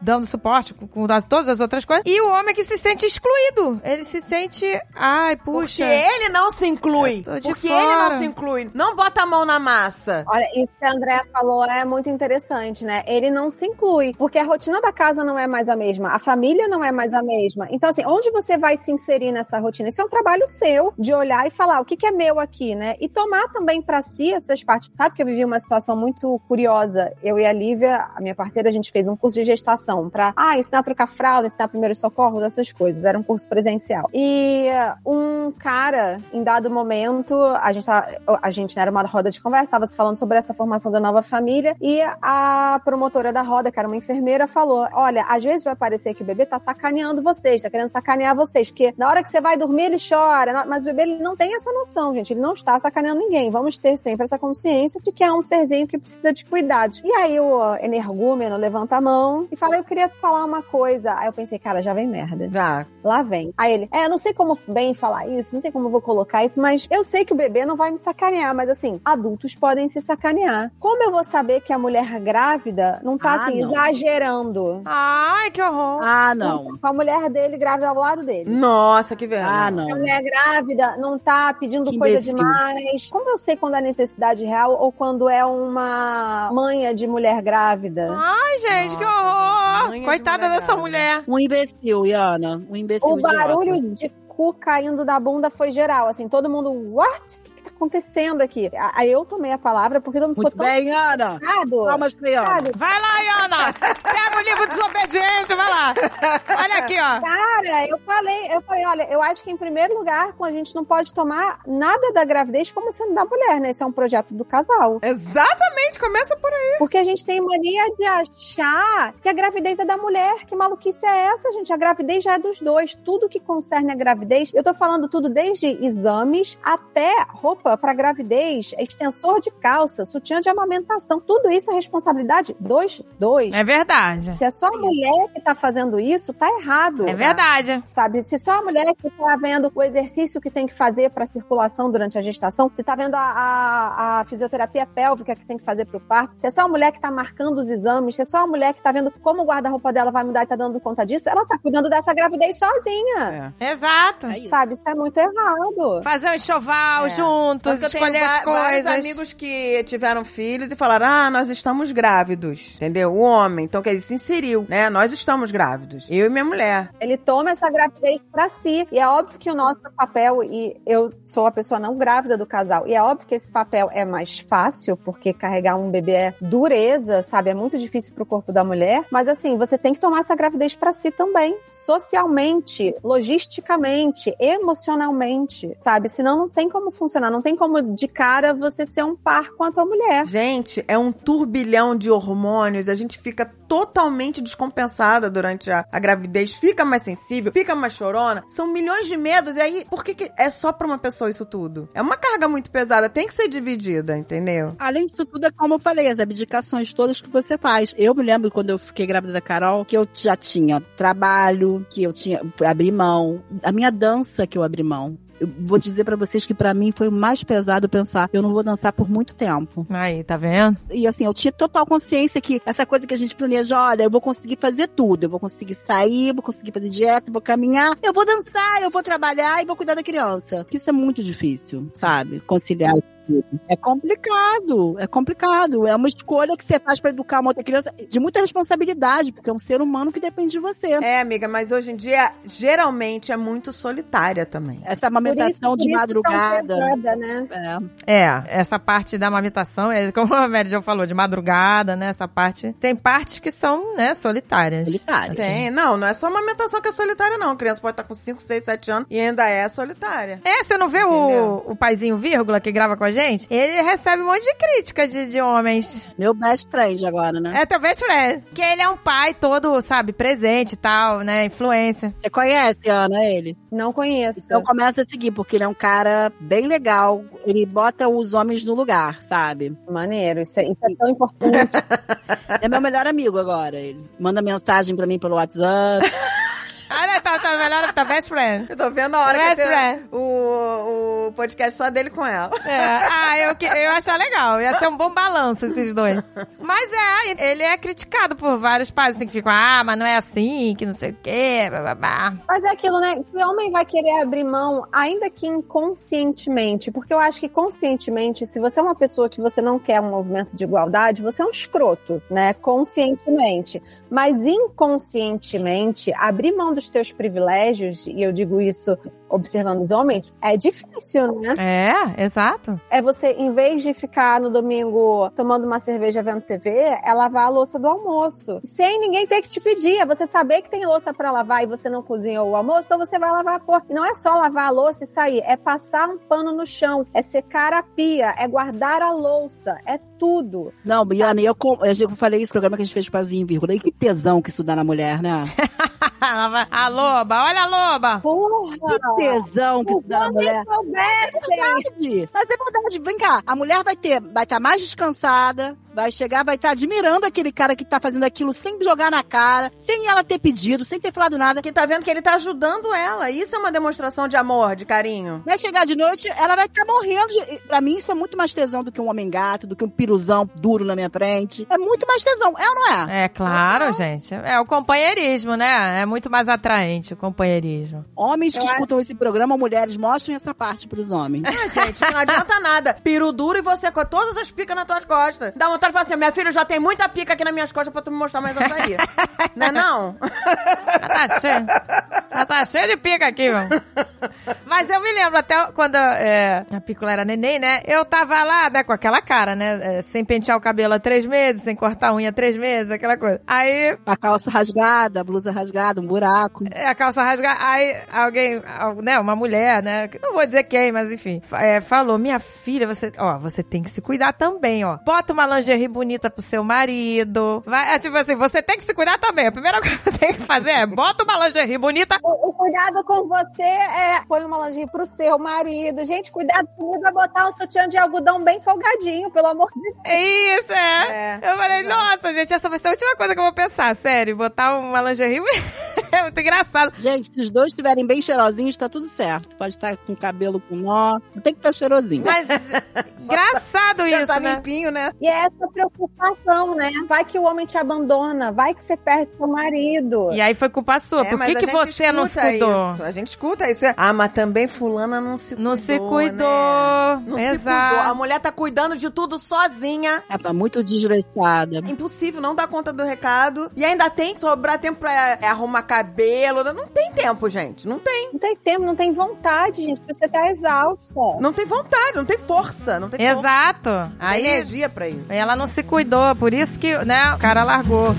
Speaker 1: dando suporte com, com todas as outras coisas. E o homem que se sente excluído. Ele se sente, ai, puxa.
Speaker 2: Porque ele não se inclui. Porque
Speaker 1: fora.
Speaker 2: ele não se inclui. Não bota a mão na massa.
Speaker 4: Olha, isso que a Andrea falou é muito interessante, né? Ele não se inclui, porque a rotina da casa não é mais a mesma, a família não é mais a mesma. Então, assim, onde você vai se inserir nessa rotina? Isso é um trabalho seu, de olhar e falar o que, que é meu aqui, né? E tomar também pra si essas partes. Sabe que eu vivi uma situação muito curiosa? Eu e a Lívia, a minha parceira, a gente fez um curso de gestação pra, ah, ensinar a trocar fralda, ensinar primeiros socorros, essas coisas. Era um curso presencial. E um cara, em dado momento, a gente, tava, a gente né, era uma roda de conversa, estava se falando sobre essa formação da nova família, e a promotora da roda, que era uma enfermeira, falou, olha, às vezes vai parecer que o bebê tá sacaneando vocês, tá querendo sacanear vocês, porque na hora que você vai dormir, ele chora, mas o bebê, ele não tem essa noção, gente, ele não está sacaneando ninguém. Vamos ter sempre essa consciência de que é um serzinho que precisa de cuidados. E aí o energúmeno levanta a mão e fala, eu queria falar uma coisa. Aí eu pensei, cara, já vem merda.
Speaker 2: Já.
Speaker 4: Lá vem. Aí ele, é, eu não sei como bem falar isso, não sei como eu vou colocar isso, mas eu sei que o bebê não vai me sacanear, mas assim, adultos podem se sacanear. Como eu vou saber que a mulher grávida não tá,
Speaker 3: Ah,
Speaker 4: assim,
Speaker 3: não.
Speaker 4: exagerando?
Speaker 1: Ai, que horror.
Speaker 3: Ah, não.
Speaker 4: Com a mulher dele grávida ao lado dele.
Speaker 2: Nossa, que vergonha.
Speaker 3: Ah,
Speaker 4: A
Speaker 3: não.
Speaker 4: mulher grávida não tá pedindo
Speaker 3: Que
Speaker 4: coisa
Speaker 3: imbecil.
Speaker 4: demais. Como eu sei quando é necessidade real ou quando é uma manha de mulher grávida?
Speaker 1: Ai, gente, que horror.
Speaker 2: manha de
Speaker 1: Coitada
Speaker 2: mulher
Speaker 1: dessa
Speaker 2: grávida.
Speaker 1: mulher.
Speaker 3: Um imbecil, Iana. Um imbecil
Speaker 4: O
Speaker 3: idiota.
Speaker 4: barulho de cu caindo da bunda foi geral, assim, todo mundo, what? O que tá acontecendo aqui? Aí eu tomei a palavra porque todo mundo
Speaker 3: Muito
Speaker 4: ficou tão
Speaker 3: bem, Ana.
Speaker 4: assustado.
Speaker 3: Palmas pra Iana.
Speaker 4: Sabe?
Speaker 1: Vai lá, Iana. Pega o livro desobediente, vai lá. Olha aqui, ó.
Speaker 4: Cara, eu falei, eu falei, olha, eu acho que em primeiro lugar, a gente não pode tomar nada da gravidez como sendo da mulher, né? Esse é um projeto do casal.
Speaker 2: Exatamente, começa por aí.
Speaker 4: Porque a gente tem mania de achar que a gravidez é da mulher. Que maluquice é essa, gente? A gravidez já é dos dois. Tudo que concerne a gravidez, eu tô falando tudo desde exames até roupa pra gravidez, extensor de calça, sutiã de amamentação. Tudo isso é responsabilidade dos dois.
Speaker 1: É verdade.
Speaker 4: Se é só a mulher que tá fazendo isso, tá errado.
Speaker 1: É verdade.
Speaker 4: Sabe? Se só a mulher que tá vendo o exercício que tem que fazer pra circulação durante a gestação, se tá vendo a, a, a fisioterapia pélvica que tem que fazer pro parto, se é só a mulher que tá marcando os exames, se é só a mulher que tá vendo como o guarda-roupa dela vai mudar e tá dando conta disso, ela tá cuidando dessa gravidez sozinha.
Speaker 2: É.
Speaker 1: Exato.
Speaker 3: É isso.
Speaker 4: Sabe? Isso é muito errado.
Speaker 1: Fazer um enxoval
Speaker 2: É.
Speaker 1: juntos,
Speaker 2: Tanto que eu
Speaker 1: escolher
Speaker 2: tenho
Speaker 1: as
Speaker 2: va- vários
Speaker 1: coisas.
Speaker 2: amigos que tiveram filhos e falaram, ah, nós estamos grávidos, entendeu? O homem, então, quer dizer, se inseriu, né? Nós estamos grávidos. Eu e minha mulher.
Speaker 4: Ele toma essa gravidez pra si. E é óbvio que o nosso papel, e eu sou a pessoa não grávida do casal, e é óbvio que esse papel é mais fácil, porque carregar um bebê é dureza, sabe? É muito difícil pro corpo da mulher. Mas assim, você tem que tomar essa gravidez pra si também. Socialmente, logisticamente, emocionalmente, sabe? Senão não tem como funcionar. Não tem como, de cara, você ser um par com a tua mulher.
Speaker 2: Gente, é um turbilhão de hormônios, a gente fica totalmente descompensada durante a, a gravidez, fica mais sensível, fica mais chorona, são milhões de medos, e aí, por que, que é só pra uma pessoa isso tudo? É uma carga muito pesada, tem que ser dividida, entendeu?
Speaker 3: Além disso tudo, é como eu falei, as abdicações todas que você faz. Eu me lembro quando eu fiquei grávida da Carol, que eu já tinha trabalho, que eu tinha abri mão, a minha dança que eu abri mão. Eu vou dizer pra vocês que pra mim foi o mais pesado pensar, eu não vou dançar por muito tempo.
Speaker 1: Aí, tá vendo?
Speaker 3: E assim, eu tinha total consciência que essa coisa que a gente planeja, olha, eu vou conseguir fazer tudo. Eu vou conseguir sair, vou conseguir fazer dieta, vou caminhar, eu vou dançar, eu vou trabalhar e vou cuidar da criança. Isso é muito difícil, sabe? Conciliar tudo. É complicado, é complicado. É uma escolha que você faz pra educar uma outra criança de muita responsabilidade, porque é um ser humano que depende de você.
Speaker 2: É, amiga, mas hoje em dia, geralmente, é muito solitária também.
Speaker 3: Essa amamentação de
Speaker 4: por isso
Speaker 3: madrugada.
Speaker 4: tão pesada, né?
Speaker 3: É.
Speaker 1: É, essa parte da amamentação, é como a Mary Jo falou, de madrugada, né? Essa parte. Tem partes que são, né, solitárias.
Speaker 3: Solitária.
Speaker 2: Tem, não, não é só uma amamentação que é solitária, não. A criança pode estar com cinco, seis, sete anos e ainda é solitária.
Speaker 1: É, você não vê o, o paizinho vírgula que grava com a gente? Ele recebe um monte de crítica de, de homens.
Speaker 3: Meu best friend agora, né?
Speaker 1: É, talvez friend. Que ele é um pai todo, sabe, presente e tal, né? Influência.
Speaker 3: Você conhece, Ana, ele?
Speaker 4: Não conheço.
Speaker 3: Então começa a seguir, porque ele é um cara bem legal. Ele bota os homens no lugar, sabe?
Speaker 4: Maneiro, isso é, isso é tão importante.
Speaker 3: É meu melhor amigo agora. Ele manda mensagem pra mim pelo WhatsApp.
Speaker 1: Ah, né, tá, tá, tá melhor, tá best friend.
Speaker 2: Eu tô vendo a hora
Speaker 1: Best
Speaker 2: que
Speaker 1: friend.
Speaker 2: tem o, o podcast só dele com ela.
Speaker 1: É. Ah, eu, que- eu acho legal. Ia ser um bom balanço esses dois. Mas é, ele é criticado por vários pais, assim, que ficam, ah, mas não é assim, que não sei o quê, bababá.
Speaker 4: Mas é aquilo, né? Que homem vai querer abrir mão, ainda que inconscientemente. Porque eu acho que conscientemente, se você é uma pessoa que você não quer um movimento de igualdade, você é um escroto, né? Conscientemente. Mas inconscientemente, abrir mão dos teus privilégios, e eu digo isso observando os homens, é difícil, né?
Speaker 1: É, exato.
Speaker 4: É você, em vez de ficar no domingo tomando uma cerveja vendo T V, é lavar a louça do almoço. Sem ninguém ter que te pedir. É você saber que tem louça pra lavar e você não cozinhou o almoço, então você vai lavar a porra. E não é só lavar a louça e sair, é passar um pano no chão, é secar a pia, é guardar a louça, é tudo.
Speaker 3: Não, Biana, eu, com- eu falei isso no programa que a gente fez Pazinho, vírgula. E que tesão que isso dá na mulher, né?
Speaker 1: A loba, olha a loba.
Speaker 4: Porra!
Speaker 3: Que tesão que isso dá na mulher. Verdade. Mas é verdade, vem cá. A mulher vai ter, vai estar mais descansada, vai chegar, vai estar admirando aquele cara que tá fazendo aquilo sem jogar na cara, sem ela ter pedido, sem ter falado nada.
Speaker 2: Que tá vendo que ele tá ajudando ela. Isso é uma demonstração de amor, de carinho.
Speaker 3: Vai chegar de noite, ela vai estar morrendo. De... Pra mim, isso é muito mais tesão do que um homem gato, do que um piruzão duro na minha frente. É muito mais tesão, é ou não é?
Speaker 1: É claro, gente. É o companheirismo, né? É muito mais atraente o companheirismo.
Speaker 3: Homens que
Speaker 4: Eu
Speaker 3: escutam esse programa, mulheres, mostrem essa parte pros homens.
Speaker 2: Ah, gente, não adianta nada. Piru duro e você com todas as picas nas tuas costas. Dá vontade de falar assim, minha filha, já tem muita pica aqui nas minhas costas pra tu me mostrar mais essa aí. Não é não?
Speaker 1: Já tá cheio. Já tá cheio de pica aqui, mano. Mas eu me lembro até quando é, a Piccola era neném, né? Eu tava lá, né, com aquela cara, né? é, Sem pentear o cabelo há três meses, sem cortar a unha há três meses, aquela coisa. Aí,
Speaker 3: A calça rasgada, a blusa rasgada, um buraco.
Speaker 1: é, a calça rasgada, aí alguém, al- né, uma mulher, né? que Não vou dizer quem, mas enfim, fa- é, falou, minha filha, você, ó, você tem que se cuidar também, ó. Bota uma lingerie bonita pro seu marido. Vai, é, tipo assim, você tem que se cuidar também. A primeira coisa que você tem que fazer é, bota uma lingerie bonita.
Speaker 4: O, o cuidado com você é põe uma lingerie pro seu marido. Gente, cuidado comigo é botar um sutiã de algodão bem folgadinho, pelo amor de Deus.
Speaker 1: É isso, é.
Speaker 2: É,
Speaker 1: eu falei, nossa, gente, essa vai ser a última coisa que eu vou pensar, sério. Botar uma lingerie é muito engraçado.
Speaker 3: Gente, se os dois estiverem bem cheirosinhos, tá tudo certo. Pode estar com o cabelo com nó, não tem que estar cheirosinho.
Speaker 1: Mas, engraçado
Speaker 2: Já
Speaker 1: isso,
Speaker 2: tá
Speaker 1: né?
Speaker 2: limpinho, né?
Speaker 4: E é essa preocupação, né? Vai que o homem te abandona, vai que você perde seu marido.
Speaker 1: E aí foi culpa sua.
Speaker 2: É,
Speaker 1: Por
Speaker 2: mas
Speaker 1: que,
Speaker 2: a
Speaker 1: que
Speaker 2: gente
Speaker 1: você não se
Speaker 2: escuta
Speaker 1: cuidou?
Speaker 2: Isso. A gente escuta isso. Ah, mas também fulana não se cuidou,
Speaker 1: Não se cuidou.
Speaker 2: né? Não
Speaker 1: Exato.
Speaker 2: se cuidou. A mulher tá cuidando de tudo sozinha.
Speaker 3: Ela tá muito desleixada.
Speaker 2: É impossível, não dar conta do recado. E ainda tem que sobrar tempo pra é, arrumar cabelo. Não tem tempo, gente. Não tem.
Speaker 4: Não tem tempo, não tem vontade, gente. Você tá exausta.
Speaker 2: Não tem vontade, não tem força. Não tem força.
Speaker 1: Exato.
Speaker 2: Não tem
Speaker 1: Aí
Speaker 2: energia pra isso.
Speaker 1: ela não se cuidou, por isso que, né, o cara largou.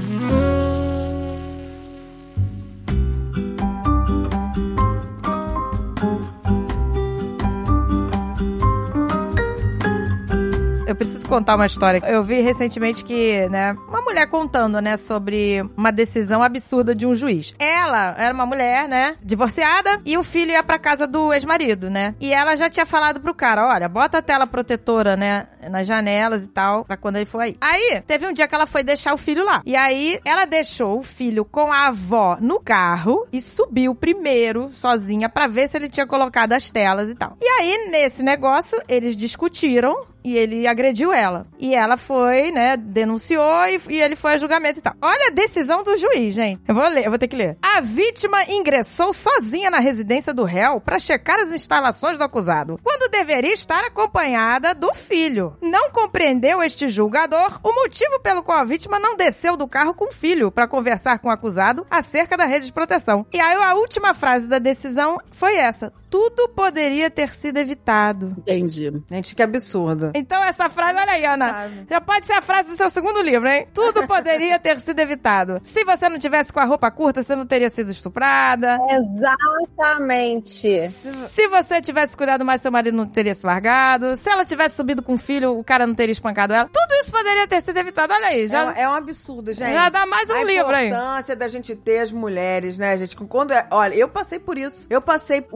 Speaker 1: Eu preciso contar uma história. Eu vi recentemente que, né, uma mulher contando, né, sobre uma decisão absurda de um juiz. Ela era uma mulher, né, divorciada, e o filho ia pra casa do ex-marido, né? E ela já tinha falado pro cara, olha, bota a tela protetora, né, nas janelas e tal, pra quando ele for aí. Aí, teve um dia que ela foi deixar o filho lá. E aí, ela deixou o filho com a avó no carro e subiu primeiro, sozinha, pra ver se ele tinha colocado as telas e tal. E aí, nesse negócio, eles discutiram, e ele agrediu ela. E ela foi, né, denunciou e, e ele foi a julgamento e tal. Olha a decisão do juiz, gente. Eu vou ler, eu vou ter que ler. A vítima ingressou sozinha na residência do réu para checar as instalações do acusado, quando deveria estar acompanhada do filho. Não compreendeu este julgador o motivo pelo qual a vítima não desceu do carro com o filho para conversar com o acusado acerca da rede de proteção. E aí a última frase da decisão foi essa. Tudo poderia ter sido evitado.
Speaker 3: Entendi.
Speaker 2: Gente, que absurdo.
Speaker 1: Então essa frase, olha aí, Ana,
Speaker 2: Sabe.
Speaker 1: já pode ser a frase do seu segundo livro, hein? Tudo poderia ter sido evitado. Se você não tivesse com a roupa curta, você não teria sido estuprada.
Speaker 4: Exatamente.
Speaker 1: Se você tivesse cuidado mais, seu marido não teria se largado. Se ela tivesse subido com o filho, o cara não teria espancado ela. Tudo isso poderia ter sido evitado. Olha aí,
Speaker 2: É,
Speaker 1: já,
Speaker 2: um- é um absurdo, gente.
Speaker 1: já dá mais um
Speaker 2: a
Speaker 1: livro aí.
Speaker 2: A importância da gente ter as mulheres, né, gente? Quando é, olha, eu passei por isso. Eu passei uma audiência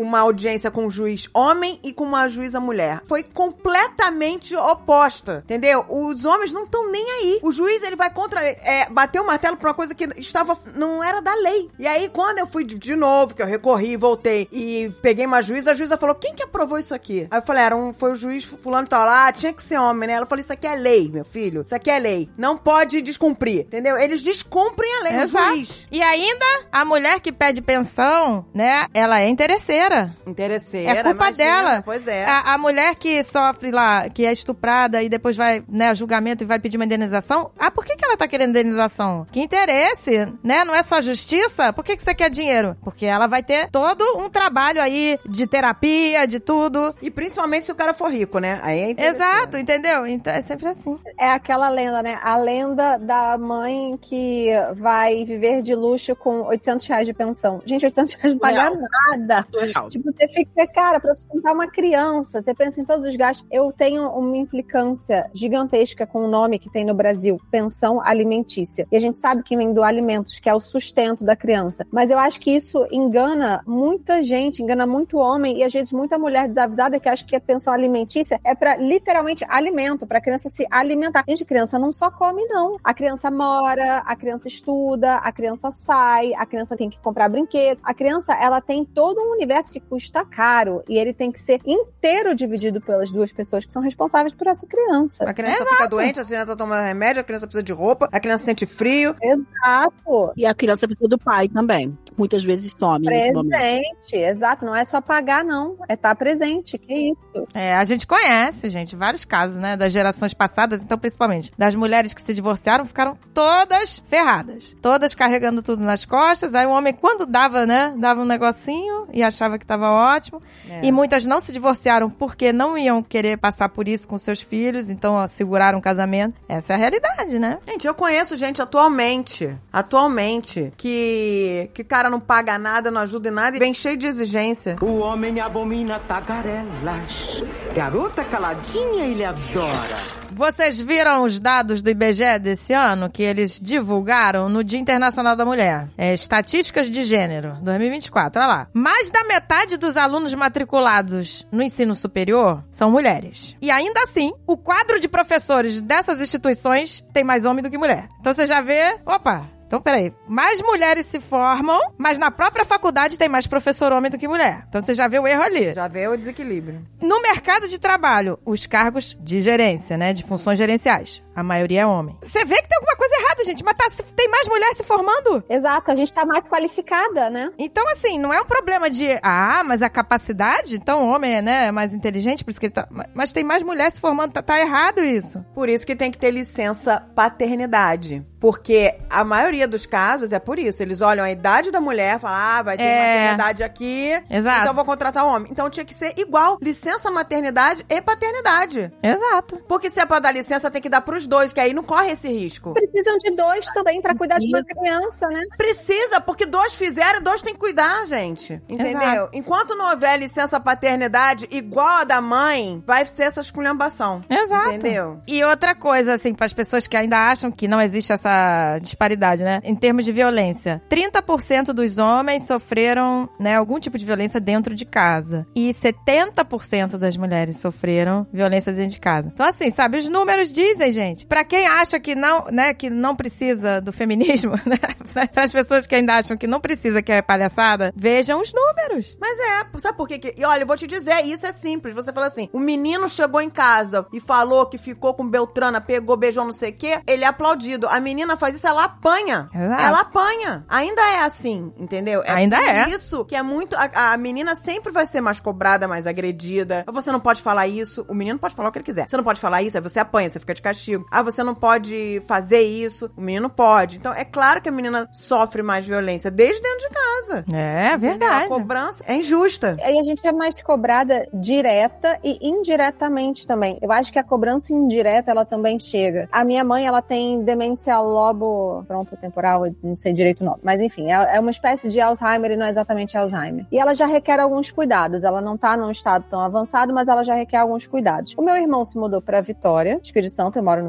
Speaker 2: audiência com um juiz homem e com uma juíza mulher. Foi completamente oposta, entendeu? Os homens não estão nem aí. O juiz, ele vai contra... É, bater o martelo pra uma coisa que estava... Não era da lei. E aí, quando eu fui de, de novo, que eu recorri, voltei e peguei uma juíza, a juíza falou, quem que aprovou isso aqui? Aí eu falei, era um, foi o juiz fulano e tal lá, ah, tinha que ser homem, né? Ela falou, isso aqui é lei, meu filho. Isso aqui é lei. Não pode descumprir, entendeu? Eles descumprem a lei,
Speaker 1: Exato.
Speaker 2: O juiz.
Speaker 1: E ainda, a mulher que pede pensão, né? Ela é interesseira.
Speaker 2: Interesseira,
Speaker 1: É culpa
Speaker 2: imagina,
Speaker 1: dela.
Speaker 2: Pois é.
Speaker 1: A, a mulher que sofre lá, que é estuprada e depois vai, né, julgamento e vai pedir uma indenização. Ah, por que que ela tá querendo indenização? Que interesse, né? Não é só justiça? Por que que você quer dinheiro? Porque ela vai ter todo um trabalho aí de terapia, de tudo.
Speaker 2: E principalmente se o cara for rico, né? Aí é interessante.
Speaker 1: Exato, entendeu? Então é sempre assim.
Speaker 4: É aquela lenda, né? A lenda da mãe que vai viver de luxo com oitocentos reais de pensão. Gente, oitocentos reais não paga nada.
Speaker 3: Real.
Speaker 4: Tipo, você fica, cara, pra sustentar uma criança, você pensa em todos os gastos. Eu tenho uma implicância gigantesca com o nome que tem no Brasil, pensão alimentícia. E a gente sabe que vem do alimentos, que é o sustento da criança. Mas eu acho que isso engana muita gente, engana muito homem e às vezes muita mulher desavisada que acha que a pensão alimentícia é pra literalmente alimento, pra criança se alimentar. Gente, a criança não só come, não. A criança mora, a criança estuda, a criança sai, a criança tem que comprar brinquedo. A criança, ela tem todo um universo que custa caro e ele tem que ser inteiro dividido pelas duas pessoas que são responsáveis por essa criança.
Speaker 2: A criança fica doente, a criança toma remédio, a criança precisa de roupa, a criança sente frio.
Speaker 4: Exato.
Speaker 3: E a criança precisa do pai também. Muitas vezes some nesse momento.
Speaker 4: Presente, exato. Não é só pagar, não. É estar presente, que isso.
Speaker 1: É, a gente conhece, gente, vários casos, né, das gerações passadas, então principalmente das mulheres que se divorciaram, ficaram todas ferradas. Todas carregando tudo nas costas, aí o homem, quando dava, né, dava um negocinho e achava que tava ótimo. É. E muitas não se divorciaram porque não iam querer passar por isso com seus filhos, então ó, seguraram o casamento. Essa é a realidade, né?
Speaker 2: Gente, eu conheço gente atualmente, atualmente, que, que cara não paga nada, não ajuda em nada e vem cheio de exigência.
Speaker 6: O homem abomina tagarelas. Garota caladinha, ele adora.
Speaker 1: Vocês viram os dados do I B G E desse ano que eles divulgaram no Dia Internacional da Mulher? É, estatísticas de gênero, dois mil e vinte e quatro, olha lá. Mais da metade dos alunos matriculados no ensino superior são mulheres. E ainda assim, o quadro de professores dessas instituições tem mais homem do que mulher. Então você já vê, opa... Então, peraí, mais mulheres se formam, mas na própria faculdade tem mais professor homem do que mulher. Então você já vê o erro ali.
Speaker 2: Já vê o desequilíbrio.
Speaker 1: No mercado de trabalho, os cargos de gerência, né, de funções gerenciais, a maioria é homem. Você vê que tem alguma coisa errada, gente, mas tá, tem mais mulher se formando.
Speaker 4: Exato, a gente tá mais qualificada, né?
Speaker 1: Então, assim, não é um problema de, ah, mas a capacidade, então o homem é, né, mais inteligente, por isso que ele tá... Mas tem mais mulher se formando, tá, tá errado isso.
Speaker 2: Por isso que tem que ter licença paternidade. Porque a maioria dos casos é por isso. Eles olham a idade da mulher, falam, ah, vai ter
Speaker 1: é...
Speaker 2: maternidade aqui,
Speaker 1: Exato.
Speaker 2: Então vou contratar um homem. Então tinha que ser igual, licença maternidade e paternidade.
Speaker 1: Exato.
Speaker 2: Porque se é pra dar licença, tem que dar pros dois, que aí não corre esse risco.
Speaker 4: Precisam de dois também pra cuidar de uma criança, né?
Speaker 2: Precisa, porque dois fizeram, dois tem que cuidar, gente. Entendeu?
Speaker 1: Exato.
Speaker 2: Enquanto não houver licença paternidade igual a da mãe, vai ser essa esculhambação.
Speaker 1: Exato.
Speaker 2: Entendeu?
Speaker 1: E outra coisa, assim, para as pessoas que ainda acham que não existe essa disparidade, né? Em termos de violência. trinta por cento dos homens sofreram, né, algum tipo de violência dentro de casa. E setenta por cento das mulheres sofreram violência dentro de casa. Então, assim, sabe, os números dizem, gente. Pra quem acha que não, né, que não precisa do feminismo, né? Para as pessoas que ainda acham que não precisa, que é palhaçada, vejam os números.
Speaker 2: Mas é, sabe por quê? Que, e olha, eu vou te dizer, isso é simples. Você fala assim, o menino chegou em casa e falou que ficou com Beltrana, pegou, beijou, não sei o quê, ele é aplaudido. A menina faz isso, ela apanha.
Speaker 1: Exato.
Speaker 2: Ela apanha. Ainda é assim, entendeu? É
Speaker 1: Ainda
Speaker 2: por
Speaker 1: é.
Speaker 2: isso que é muito... A, a menina sempre vai ser mais cobrada, mais agredida. Você não pode falar isso. O menino pode falar o que ele quiser. Você não pode falar isso, aí você apanha, você fica de castigo. Ah, você não pode fazer isso. O menino pode. Então, é claro que a menina sofre mais violência desde dentro de casa.
Speaker 1: É, verdade.
Speaker 2: A cobrança é injusta.
Speaker 4: E a gente é mais cobrada direta e indiretamente também. Eu acho que a cobrança indireta, ela também chega. A minha mãe, ela tem demência lobo... Pronto, temporal, não sei direito o nome. Mas, enfim, é uma espécie de Alzheimer e não é exatamente Alzheimer. E ela já requer alguns cuidados. Ela não tá num estado tão avançado, mas ela já requer alguns cuidados. O meu irmão se mudou pra Vitória, Espírito Santo, eu moro no Rio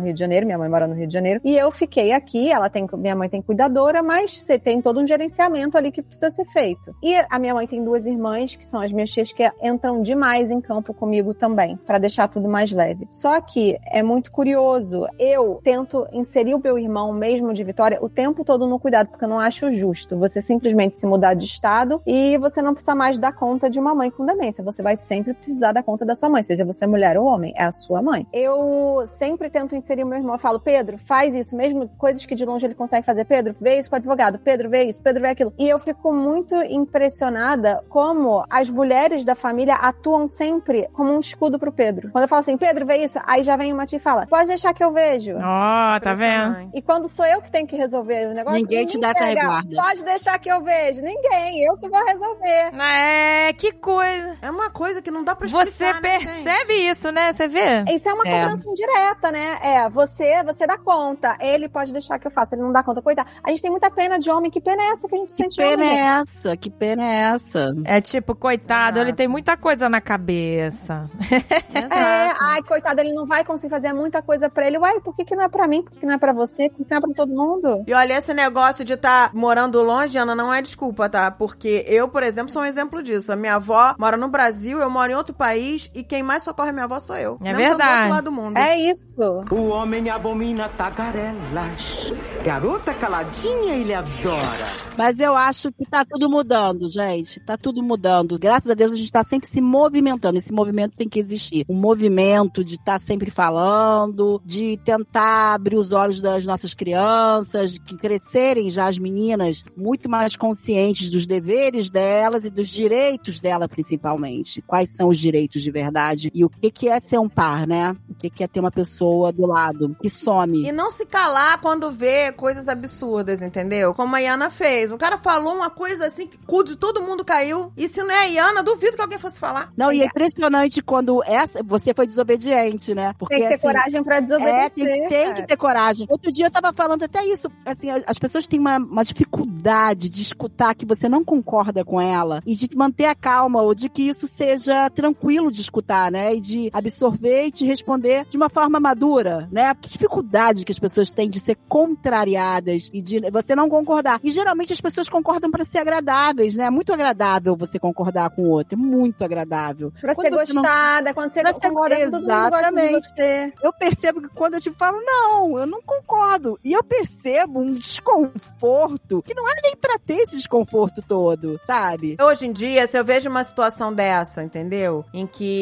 Speaker 4: Rio de Janeiro, minha mãe mora no Rio de Janeiro, e eu fiquei aqui, ela tem, minha mãe tem cuidadora, mas você tem todo um gerenciamento ali que precisa ser feito. E a minha mãe tem duas irmãs, que são as minhas tias, que entram demais em campo comigo também, pra deixar tudo mais leve. Só que é muito curioso, eu tento inserir o meu irmão mesmo de Vitória o tempo todo no cuidado, porque eu não acho justo você simplesmente se mudar de estado e você não precisa mais dar conta de uma mãe com demência. Você vai sempre precisar dar conta da sua mãe, seja você mulher ou homem, é a sua mãe. Eu sempre tento inserir o meu irmão, eu falo, Pedro, faz isso, mesmo coisas que de longe ele consegue fazer. Pedro, vê isso com o advogado. Pedro, vê isso. Pedro, vê aquilo. E eu fico muito impressionada como as mulheres da família atuam sempre como um escudo pro Pedro. Quando eu falo assim, Pedro, vê isso, aí já vem uma tia e fala, pode deixar que eu vejo.
Speaker 1: Ó, oh, tá vendo?
Speaker 4: E quando sou eu que tenho que resolver o negócio,
Speaker 3: ninguém te dá essa reguarda.
Speaker 4: Pode deixar que eu vejo. Ninguém, eu que vou resolver.
Speaker 1: É, que coisa.
Speaker 2: É uma coisa que não dá pra explicar,
Speaker 1: Você
Speaker 2: né,
Speaker 1: percebe
Speaker 2: gente?
Speaker 1: isso, né? Você vê?
Speaker 4: Isso é uma
Speaker 3: É.
Speaker 4: cobrança indireta, né? É, você, você dá conta. Ele pode deixar que eu faça, ele não dá conta. Coitado. A gente tem muita pena de homem. Que pena é essa que a gente
Speaker 3: Que
Speaker 4: sente
Speaker 3: pena
Speaker 4: homem?
Speaker 3: é essa? Que pena é essa?
Speaker 1: É tipo, coitado,
Speaker 2: Exato.
Speaker 1: ele tem muita coisa na cabeça.
Speaker 2: Exato.
Speaker 4: É, ai, coitado, ele não vai conseguir fazer muita coisa pra ele. Uai, por que que não é pra mim? Por que que não é pra você? Por que não é pra todo mundo?
Speaker 2: E olha, esse negócio de estar morando longe, Ana, não é desculpa, tá? Porque eu, por exemplo, sou um exemplo disso. A minha avó mora no Brasil, eu moro em outro país e quem mais socorre a minha avó sou eu.
Speaker 1: É
Speaker 2: Mesmo
Speaker 1: verdade.
Speaker 2: do outro lado do mundo.
Speaker 4: É isso.
Speaker 6: O homem abomina tagarelas. Garota caladinha, ele adora.
Speaker 3: Mas eu acho que tá tudo mudando, gente. Tá tudo mudando. Graças a Deus a gente tá sempre se movimentando. Esse movimento tem que existir. Um movimento de estar tá sempre falando, de tentar abrir os olhos das nossas crianças, de que crescerem já as meninas muito mais conscientes dos deveres delas e dos direitos dela, principalmente. Quais são os direitos de verdade e o que que é ser um par, né? O que que é ter uma pessoa do lado que some.
Speaker 2: E não se calar quando vê coisas absurdas, entendeu? Como a Iana fez. O cara falou uma coisa assim que o cu de todo mundo caiu. E se não é a Iana, duvido que alguém fosse falar.
Speaker 3: Não, e é impressionante quando essa, você foi desobediente, né? Porque,
Speaker 4: Tem que ter
Speaker 3: assim,
Speaker 4: coragem pra desobedecer.
Speaker 3: É, tem, tem que
Speaker 4: cara.
Speaker 3: ter coragem. Outro dia eu tava falando até isso, assim, as pessoas têm uma, uma dificuldade de escutar que você não concorda com ela e de manter a calma, ou de que isso seja tranquilo de escutar, né? E de absorver e te responder de uma forma madura, né? Que dificuldade que as pessoas têm de ser contrariadas e de você não concordar. E geralmente as pessoas concordam pra ser agradáveis, né? É muito agradável você concordar com o outro, é muito agradável.
Speaker 4: Pra
Speaker 3: Quando
Speaker 4: ser
Speaker 3: você não-
Speaker 4: gostada, quando você
Speaker 3: Pra ser-
Speaker 4: concorda com todo mundo gosta de
Speaker 3: Exatamente.
Speaker 4: você.
Speaker 3: Eu percebo que quando eu tipo falo, não, eu não concordo. E eu percebo um desconforto que não é nem pra ter esse desconforto todo, sabe?
Speaker 2: Hoje em dia, se eu vejo uma situação dessa, entendeu? Em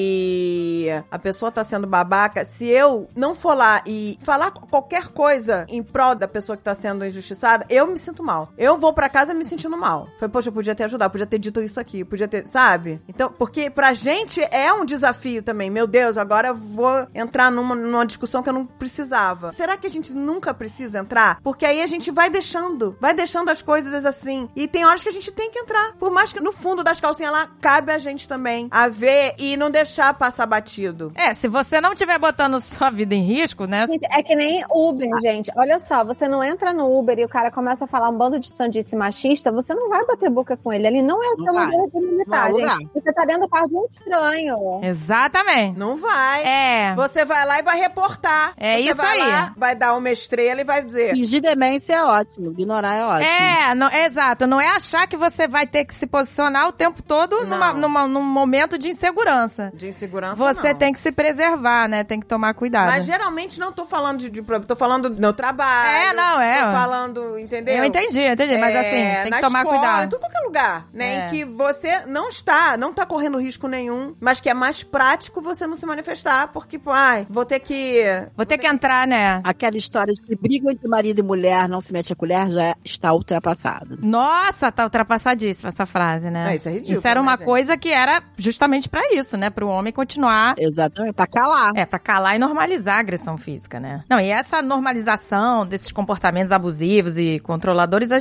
Speaker 2: que a pessoa tá sendo babaca, se eu não for lá e falar qualquer coisa em prol da pessoa que tá sendo injustiçada, eu me sinto mal. Eu vou pra casa me sentindo mal. Falei, poxa, eu podia ter ajudado, eu podia ter dito isso aqui, eu podia ter, sabe? Então, porque pra gente é um desafio também. Meu Deus, agora eu vou entrar numa, numa discussão que eu não precisava. Será que a gente nunca precisa entrar? Porque aí a gente vai deixando, vai deixando as coisas assim. E tem horas que a gente tem que entrar. Por mais que no fundo das calcinhas lá, cabe a gente também a ver e não deixar passar batido.
Speaker 1: É, se você não estiver botando sua vida em risco, né?
Speaker 4: Gente, é que nem Uber, gente. Olha só, você não entra no Uber e o cara começa a falar um bando de sandice machista, você não vai bater boca com ele. Ele não é o seu
Speaker 3: Não vai.
Speaker 4: lugar de militar,
Speaker 3: Não é o
Speaker 4: gente. Você tá dentro do carro de um estranho.
Speaker 1: Exatamente.
Speaker 2: Não vai.
Speaker 1: É.
Speaker 2: Você vai lá e vai reportar.
Speaker 1: É
Speaker 2: Você
Speaker 1: isso
Speaker 2: vai
Speaker 1: aí.
Speaker 2: lá, vai dar uma estrela e vai dizer...
Speaker 3: Fingir demência é ótimo, ignorar é ótimo.
Speaker 1: É, não, exato. Não é achar que você vai ter que se posicionar o tempo todo numa,
Speaker 2: Não.
Speaker 1: numa- num momento de insegurança.
Speaker 2: De insegurança,
Speaker 1: Você
Speaker 2: não.
Speaker 1: tem que se preservar, né? Tem que tomar cuidado.
Speaker 2: Mas geralmente não tô falando de, de problema, tô falando do meu trabalho.
Speaker 1: É, não, é.
Speaker 2: Tô falando, entendeu?
Speaker 1: Eu entendi, entendi. Mas
Speaker 2: É,
Speaker 1: assim, tem
Speaker 2: na
Speaker 1: que tomar
Speaker 2: escola,
Speaker 1: cuidado.
Speaker 2: Em tudo qualquer lugar, né?
Speaker 1: É.
Speaker 2: Em que você não está, não tá correndo risco nenhum, mas que é mais prático você não se manifestar, porque, pô, ai, vou ter que...
Speaker 1: Vou ter que entrar, né?
Speaker 3: Aquela história de que briga entre marido e mulher não se mete a colher já está ultrapassada.
Speaker 1: Nossa, tá ultrapassadíssima essa frase, né?
Speaker 2: É, isso é ridículo,
Speaker 1: Isso era uma
Speaker 2: né, gente?
Speaker 1: coisa que era justamente pra isso, né? Pro homem continuar.
Speaker 3: Exatamente, pra calar.
Speaker 1: É, pra calar e normalizar a agressão física, né? Não, e essa normalização desses comportamentos abusivos e controladores a gente via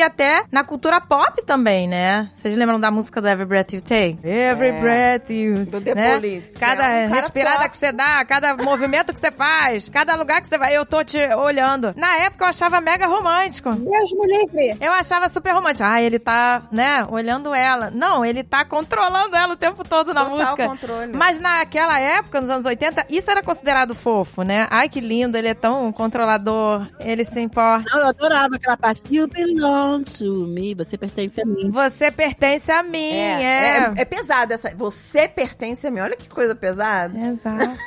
Speaker 1: até na cultura pop também, né? Vocês lembram da música do Every Breath You Take? Every
Speaker 2: É.
Speaker 1: Breath You...
Speaker 2: Do The
Speaker 1: né?
Speaker 2: Police.
Speaker 1: Cada
Speaker 2: É um cara
Speaker 1: respirada
Speaker 2: top.
Speaker 1: que você dá, cada movimento que você faz, cada lugar que você vai, eu tô te olhando. Na época eu achava mega romântico.
Speaker 4: Deus me livre.
Speaker 1: Eu achava super romântico. Ah, ele tá, né, olhando ela. Não, ele tá controlando ela o tempo todo na
Speaker 2: Total
Speaker 1: música.
Speaker 2: controle.
Speaker 1: Mas naquela época, nos anos oitenta, isso era considerado fofo, né? Ai, que lindo, ele é tão controlador, ele se importa.
Speaker 3: Não, eu adorava aquela parte. You belong to me. Você pertence a mim.
Speaker 1: Você pertence a mim,
Speaker 2: É,
Speaker 1: é.
Speaker 2: é, é pesado essa. Você pertence a mim. Olha que coisa pesada.
Speaker 1: Exato.